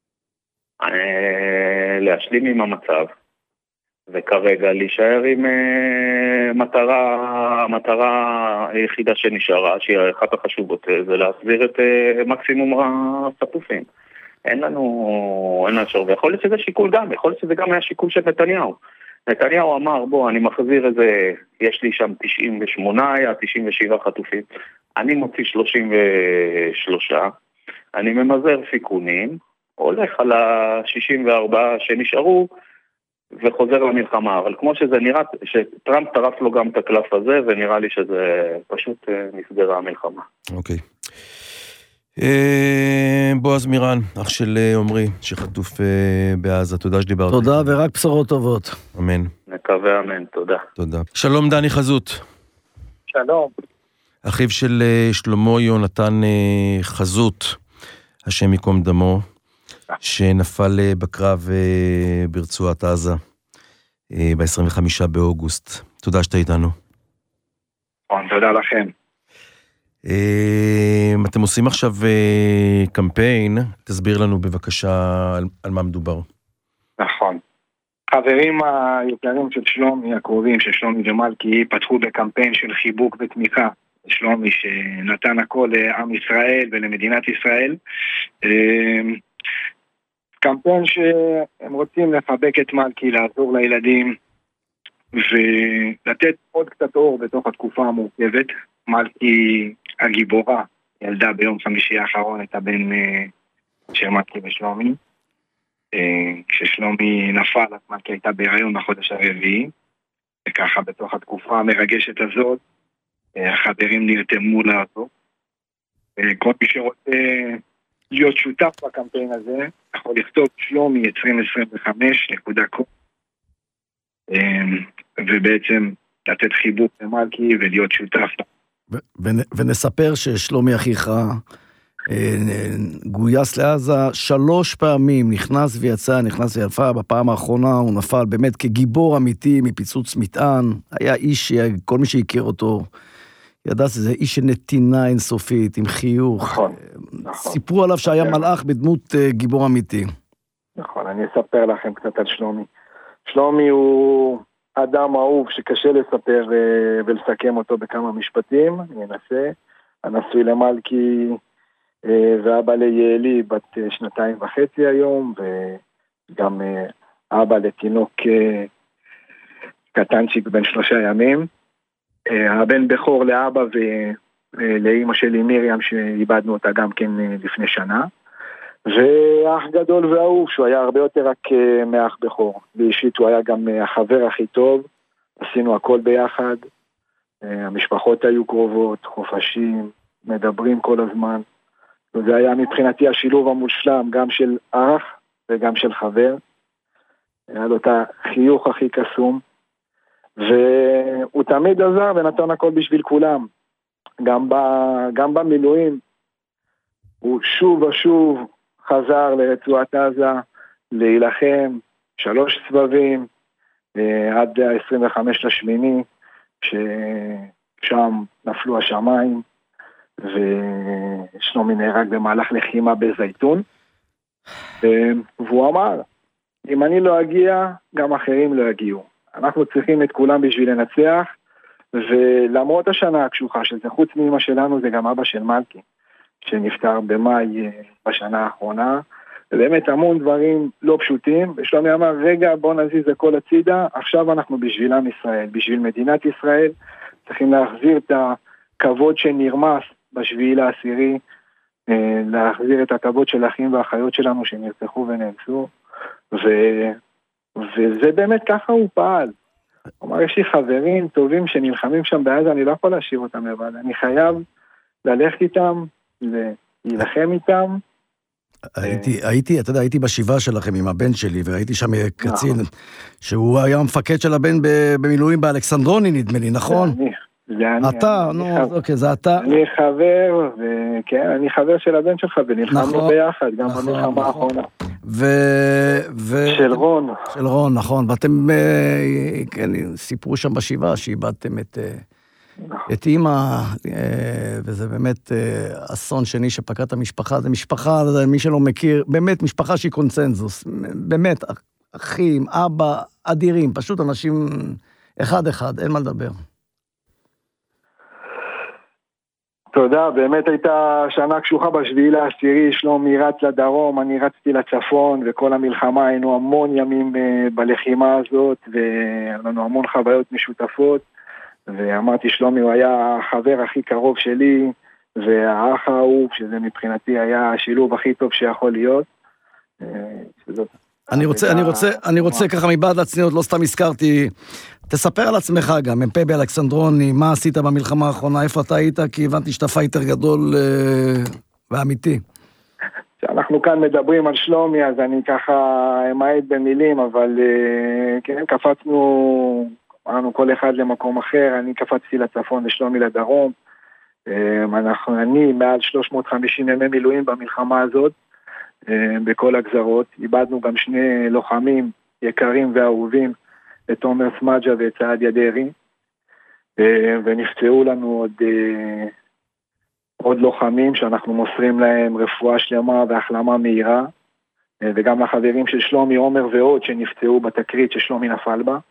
להשלים עם המצב. וכרגע להישאר עם uh, מטרה, המטרה היחידה שנשארה, שהיא אחת החשובות, זה להחזיר את uh, מקסימום החטופים. אין לנו, אין לנו אפשר, ויכול להיות שזה שיקול גם, יכול להיות שזה גם היה שיקול של נתניהו. נתניהו אמר, בוא, אני מחזיר איזה, יש לי שם תשעים ושמונה, היה תשעים ושבעה חטופים, אני מוציא שלושים ושלוש, אני ממזר סיכונים, הולך על ה-שישים וארבע שנשארו, וחוזר למלחמה, אבל כמו שזה נראה, שטראמפ טרף לו גם את הקלף הזה, ונראה לי שזה פשוט נסגרה המלחמה. אוקיי. בועז מירן, אח של עומרי, שחטוף בעזה, תודה שדיברת. תודה, ורק בשורות טובות. אמן. נקווה אמן, תודה. תודה. שלום דני חזות. שלום. אחיו של שלמה יונתן חזות, השם יקום דמו, שנפל בקרב ברצועת עזה ב-עשרים וחמישה באוגוסט. תודה שאתה איתנו. תודה לכם. אתם עושים עכשיו קמפיין, תסביר לנו בבקשה על מה מדובר. נכון. חברים היקרים של שלומי, הקרובים של שלומי ומלכי, פתחו בקמפיין של חיבוק ותמיכה. שלומי שנתן הכל לעם ישראל ולמדינת ישראל. קמפיין שהם רוצים לחבק את מלכי, לעזור לילדים ולתת עוד קצת אור בתוך התקופה המורכבת. מלכי הגיבורה ילדה ביום חמישי האחרון את הבן של מלכי ושלומי. כששלומי נפל, מלכי הייתה בהיריון בחודש הרביעי, וככה בתוך התקופה המרגשת הזאת החברים נרתמו לעזור. כל מי שרוצה להיות שותף בקמפיין הזה, יכול לכתוב שלומי עשרים עשרים וחמש נקודה קום, ובעצם לתת חיבוק למלכי ולהיות שותף. ונספר ששלומי אחיך גויס לעזה שלוש פעמים, נכנס ויצא, נכנס ויצא, בפעם האחרונה הוא נפל באמת כגיבור אמיתי מפיצוץ מטען, היה איש, כל מי שהכיר אותו, ידע שזה איש של נתינה אינסופית, עם חיוך. נכון, נכון. סיפרו עליו שהיה מלאך בדמות גיבור אמיתי. נכון, אני אספר לכם קצת על שלומי. שלומי הוא אדם אהוב שקשה לספר ולסכם אותו בכמה משפטים, אני אנסה. הנשוי למלכי ואבא ליעלי בת שנתיים וחצי היום, וגם אבא לתינוק קטנצ'יק בן שלושה ימים. הבן בכור לאבא ולאמא שלי מרים שאיבדנו אותה גם כן לפני שנה. ואח גדול ואהוב שהוא היה הרבה יותר רק מאח בכור. באישית הוא היה גם החבר הכי טוב, עשינו הכל ביחד, המשפחות היו קרובות, חופשים, מדברים כל הזמן. וזה היה מבחינתי השילוב המושלם גם של אח וגם של חבר. היה לו את החיוך הכי קסום. והוא תמיד עזר ונתן הכל בשביל כולם. גם, ב, גם במילואים הוא שוב ושוב חזר לרצועת עזה להילחם שלוש סבבים עד ה-עשרים וחמישה לשמיני ששם נפלו השמיים ושלומי נהרג במהלך לחימה בזייתון והוא אמר אם אני לא אגיע גם אחרים לא יגיעו, אנחנו צריכים את כולם בשביל לנצח. ולמרות השנה הקשוחה שזה חוץ מאמא שלנו זה גם אבא של מלכי שנפטר במאי בשנה האחרונה, ובאמת המון דברים לא פשוטים, ושלומי אמר רגע בוא נזיז הכל הצידה, עכשיו אנחנו בשביל עם ישראל, בשביל מדינת ישראל, צריכים להחזיר את הכבוד שנרמס בשביעי לעשירי, להחזיר את הכבוד של האחים והאחיות שלנו שנרצחו ונאנסו, ו... וזה באמת ככה הוא פעל. כלומר, יש לי חברים טובים שנלחמים שם בעזה, אני לא יכול להשאיר אותם לבד, אני חייב ללכת איתם, להילחם איתם. הייתי, הייתי, אתה יודע, הייתי בשבעה שלכם עם הבן שלי, וראיתי שם קצין, שהוא היה המפקד של הבן במילואים באלכסנדרוני, נדמה לי, נכון? זה אני, זה אני. אתה, נו, אוקיי, זה אתה. אני חבר, וכן, אני חבר של הבן שלך, ונלחמנו ביחד, גם במלחמה האחרונה. ו... של רון. של רון, נכון, ואתם, כן, סיפרו שם בשבעה, שאיבדתם את... את אימא, וזה באמת אסון שני שפקד את המשפחה, זה משפחה, מי שלא מכיר, באמת משפחה שהיא קונצנזוס, באמת, אחים, אבא, אדירים, פשוט אנשים אחד אחד, אין מה לדבר. תודה, באמת הייתה שנה קשוחה בשביעי לעשירי, שלומי רץ לדרום, אני רצתי לצפון, וכל המלחמה היינו המון ימים בלחימה הזאת, והיינו המון חוויות משותפות, ואמרתי שלומי הוא היה החבר הכי קרוב שלי והאח האהוב שזה מבחינתי היה השילוב הכי טוב שיכול להיות. אני רוצה, אני רוצה, אני רוצה ככה מבעד הצניעות, לא סתם הזכרתי, תספר על עצמך גם, מ"פ באלכסנדרוני, מה עשית במלחמה האחרונה, איפה אתה היית, כי הבנתי שאתה פייטר גדול ואמיתי. כשאנחנו כאן מדברים על שלומי אז אני ככה אמעט במילים, אבל כן, קפצנו אמרנו כל אחד למקום אחר, אני קפצתי לצפון ושלומי לדרום, אנחנו, אני מעל שלוש מאות וחמישים ימי מילואים במלחמה הזאת, בכל הגזרות, איבדנו גם שני לוחמים יקרים ואהובים, את עומר סמג'ה ואת סעדיה דרי, ונפצעו לנו עוד, עוד לוחמים שאנחנו מוסרים להם רפואה שלמה והחלמה מהירה, וגם לחברים של שלומי, עומר ועוד שנפצעו בתקרית ששלומי נפל בה,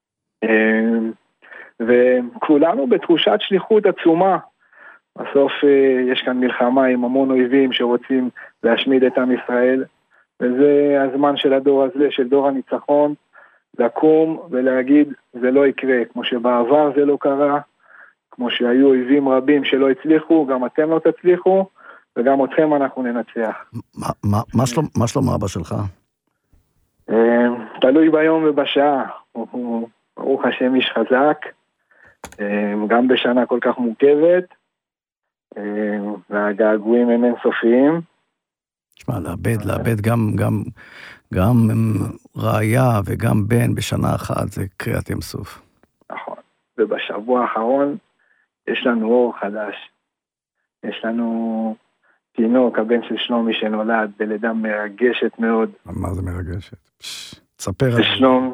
וכולנו בתחושת שליחות עצומה. בסוף יש כאן מלחמה עם המון אויבים שרוצים להשמיד את עם ישראל, וזה הזמן של הדור הזה, של דור הניצחון, לקום ולהגיד זה לא יקרה, כמו שבעבר זה לא קרה, כמו שהיו אויבים רבים שלא הצליחו, גם אתם לא תצליחו, וגם אתכם אנחנו ננצח. מה שלום אבא שלך? תלוי ביום ובשעה, הוא ברוך השם איש חזק, גם בשנה כל כך מורכבת, והגעגועים הם אינסופיים. תשמע, לאבד, לאבד גם, גם, גם ראיה וגם בן בשנה אחת, זה קריאת ים סוף. נכון, ובשבוע האחרון יש לנו אור חדש. יש לנו תינוק, הבן של שלומי שנולד, בלידה מרגשת מאוד. מה זה מרגשת? תספר על זה. ושלום,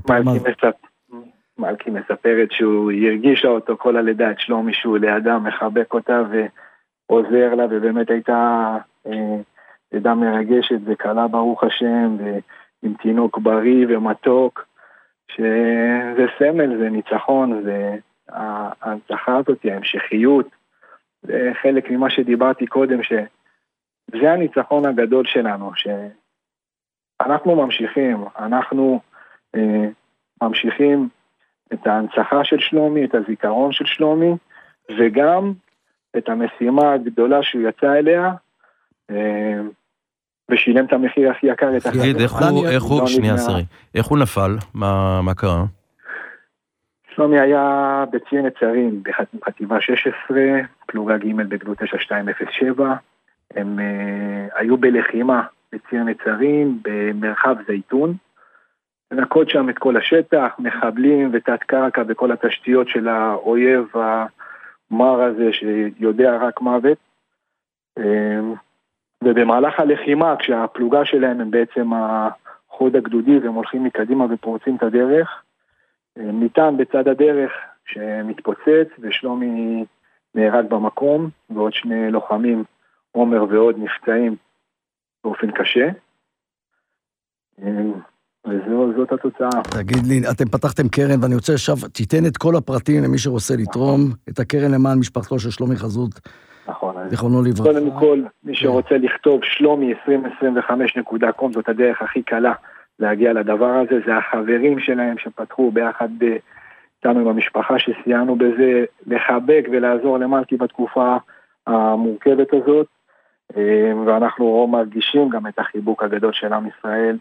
מלכי מספרת שהוא הרגישה אותו כל הלידה, את שלומי שהוא לידה, מחבק אותה ועוזר לה, ובאמת הייתה לידה מרגשת וקלה ברוך השם, ועם תינוק בריא ומתוק, שזה סמל, זה ניצחון, זה ההנצחה הזאת, ההמשכיות, זה חלק ממה שדיברתי קודם, שזה הניצחון הגדול שלנו, שאנחנו ממשיכים, אנחנו אה, ממשיכים את ההנצחה של שלומי, את הזיכרון של שלומי, וגם את המשימה הגדולה שהוא יצא אליה, אה, ושילם את המחיר הכי יקר. תגיד, איך הוא, שנייה שרי, איך הוא נפל? מה קרה? שלומי היה בצי נצרים בחטיבה שש עשרה, פלוגה ג' בגדוד תשע שתיים אפס שבע, הם uh, היו בלחימה בציר נצרים במרחב זייתון, לנקות שם את כל השטח, מחבלים ותת קרקע בכל התשתיות של האויב המר הזה שיודע רק מוות, uh, ובמהלך הלחימה כשהפלוגה שלהם הם בעצם החוד הגדודי והם הולכים מקדימה ופורצים את הדרך, ניתן בצד הדרך שמתפוצץ ושלומי נהרג במקום ועוד שני לוחמים, עומר ועוד, נפצעים באופן קשה, וזאת התוצאה. תגיד לי, אתם פתחתם קרן ואני רוצה עכשיו, תיתן את כל הפרטים למי שרוצה לתרום את הקרן למען משפחתו של שלומי חזות. נכון. זיכרונו לברכה. קודם כל, מי שרוצה לכתוב שלומי עשרים עשרים וחמש נקודה קום, זאת הדרך הכי קלה להגיע לדבר הזה, זה החברים שלהם שפתחו ביחד איתנו עם המשפחה שסייענו בזה, לחבק ולעזור למלכי בתקופה המורכבת הזאת, ואנחנו מרגישים גם את החיבוק הגדול של עם ישראל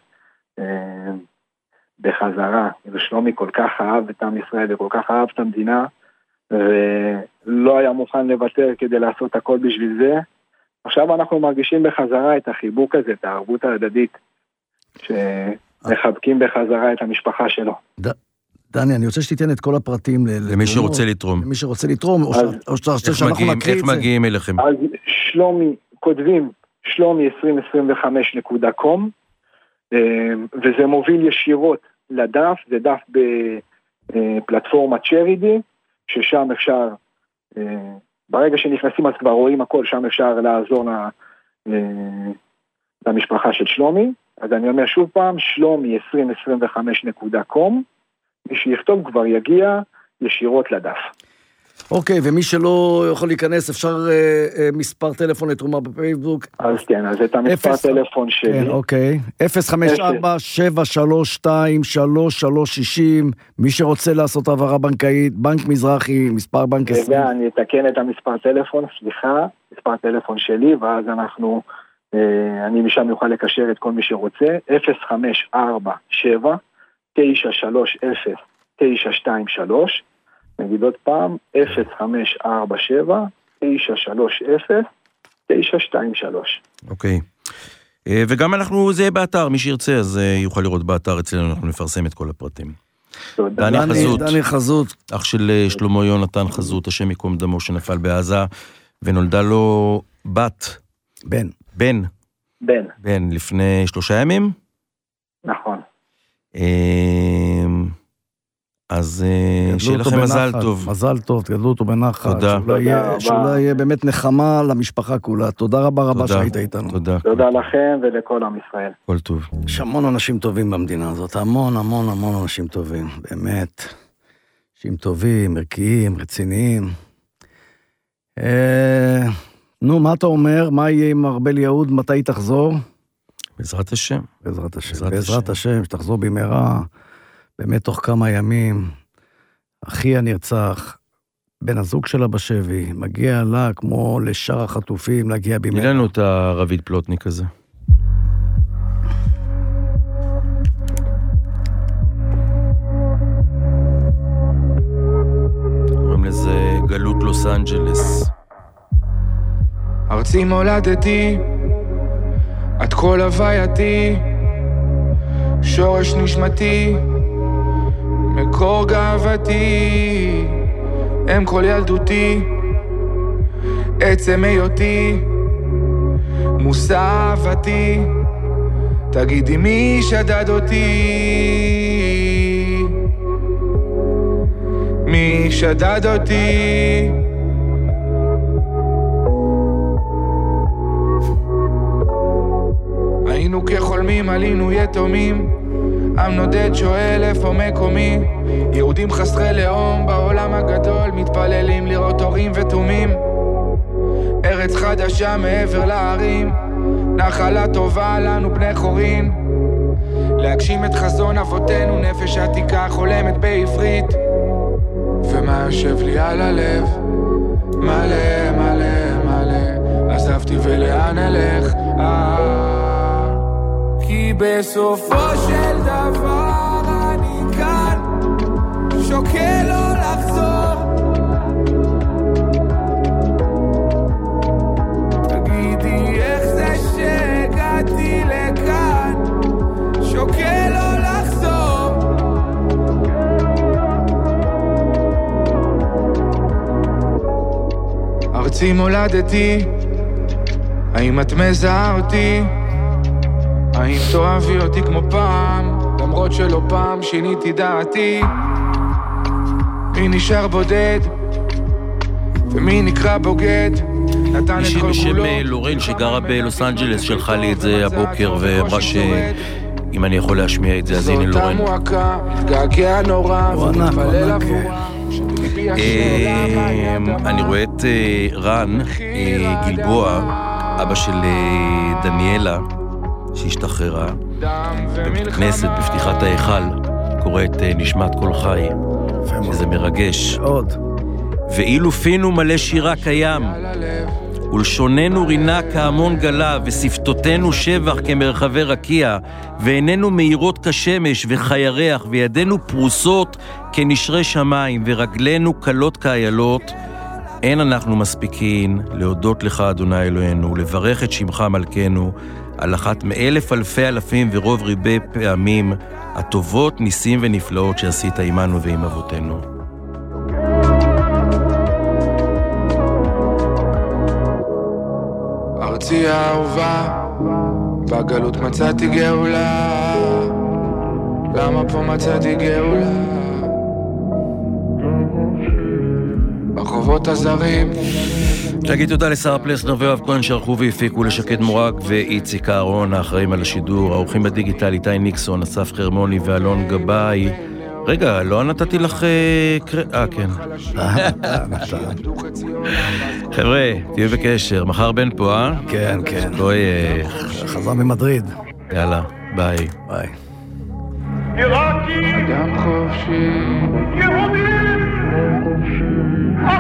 בחזרה, ושלומי כל כך אהב את עם ישראל וכל כך אהב את המדינה, ולא היה מוכן לוותר כדי לעשות הכל בשביל זה. עכשיו אנחנו מרגישים בחזרה את החיבוק הזה, את הערבות ההדדית, שמחבקים בחזרה את המשפחה שלו. דני, אני רוצה שתיתן את כל הפרטים למי שרוצה לתרום. למי שרוצה לתרום, או שאנחנו נקריא את זה. איך מגיעים אליכם? אז שלומי, כותבים שלומי עשרים עשרים וחמש נקודה קום, וזה מוביל ישירות לדף, זה דף בפלטפורמת צ'רידי, ששם אפשר, ברגע שנכנסים אז כבר רואים הכל, שם אפשר לעזור למשפחה של שלומי. אז אני אומר שוב פעם, שלומי עשרים עשרים וחמש נקודה קום, מי שיכתוב כבר יגיע ישירות לדף. אוקיי, ומי שלא יכול להיכנס, אפשר אה, אה, מספר טלפון לתרומה בפייסבוק. אז כן, אז את המספר אפס, טלפון שלי. כן, אוקיי. אפס חמש ארבע שבע שלוש שתיים שלוש שלוש שישים, מי שרוצה לעשות העברה בנקאית, בנק מזרחי, מספר בנק עשרים. רגע, אני אתקן את המספר טלפון, סליחה, מספר טלפון שלי, ואז אנחנו, אה, אני משם יוכל לקשר את כל מי שרוצה, אפס חמש ארבע שבע תשע שלוש אפס תשע שתיים שלוש, נגיד עוד פעם, אפס חמש ארבע שבע תשע שלוש אפס תשע שתיים שלוש. אוקיי. וגם אנחנו, זה באתר, מי שירצה, אז יוכל לראות באתר אצלנו, אנחנו נפרסם את כל הפרטים. דני חזות, דני חזות. אח של שלמה יונתן חזות, השם יקום דמו שנפל בעזה, ונולדה לו בת. בן. בן. בן. בן, לפני שלושה ימים? נכון. אז שיהיה לכם מזל טוב. מזל טוב, תגדלו אותו בנחת. תודה. שאולי יהיה באמת נחמה למשפחה כולה. תודה רבה רבה שהיית איתנו. תודה. תודה לכם ולכל עם ישראל. כל טוב. יש המון אנשים טובים במדינה הזאת, המון המון המון אנשים טובים, באמת. אנשים טובים, ערכיים, רציניים. נו, מה אתה אומר? מה יהיה עם ארבל יהוד? מתי תחזור? בעזרת השם. בעזרת השם. בעזרת השם, שתחזור במהרה. באמת תוך כמה ימים, אחי הנרצח, בן הזוג שלה בשבי, מגיע לה כמו לשאר החטופים, להגיע במהרה. תהיה לנו את הרביד פלוטניק הזה. קוראים לזה גלות לוס אנג'לס. ארצי מולדתי, את כל הווייתי, שורש נשמתי, מקור גאוותי, הם כל ילדותי, עצם היותי, מושא אהבתי, תגידי מי שדד אותי, מי שדד אותי. היינו כחולמים, עלינו יתומים, עם נודד שואל איפה מקומי, יהודים חסרי לאום בעולם הגדול, מתפללים לראות הורים ותומים, ארץ חדשה מעבר להרים, נחלה טובה לנו בני חורין, להגשים את חזון אבותינו, נפש עתיקה חולמת בעברית. ומה יושב לי על הלב, מלא מלא מלא, עזבתי ולאן אלך, אה, כי בסופו של דבר אני כאן, שוקל לא לחזור, תגידי איך זה שהגעתי לכאן, שוקל לא לחזור. ארצי מולדתי, האם את מזהה אותי? האם תאהבי אותי כמו פעם, למרות שלא פעם שיניתי דעתי? מי נשאר בודד ומי נקרא בוגד? מישהי בשם לורן שגרה בלוס אנג'לס שלחה לי את זה הבוקר ואמרה שאם אני יכול להשמיע את זה אז הנה לורן. אני רואה את רן גלבוע, אבא של דניאלה שהשתחררה בבית כנסת בפתיחת ההיכל, קורא את נשמת כל חי, שזה מרגש עוד. ואילו פינו מלא שירה קיים, ולשוננו רינה כהמון גלה, ושפתותינו שבח כמרחבי רקיע, ועינינו מאירות כשמש וחיירח, וידינו פרוסות כנשרי שמיים, ורגלינו קלות כאיילות. אין אנחנו מספיקים להודות לך אדוני אלוהינו, לברך את שמך מלכנו, על אחת מאלף אלפי אלפים ורוב ריבי פעמים, הטובות ניסים ונפלאות שעשית עמנו ועם אבותינו. ארצי האהובה, בגלות מצאתי גאולה, למה פה מצאתי גאולה? ברחובות הזרים. להגיד תודה לשרה פלסנר ואוהב כהן שערכו והפיקו, לשקד מורג ואיציק אהרון האחראים על השידור, האורחים בדיגיטל איתי ניקסון, אסף חרמוני ואלון גבאי. רגע, לא נתתי לך... אה, כן. חבר'ה, תהיו בקשר, מחר בן פה, אה? כן, כן. בואי... חזר ממדריד. יאללה, ביי. ביי. אדם חופשי, יהודים חופשי,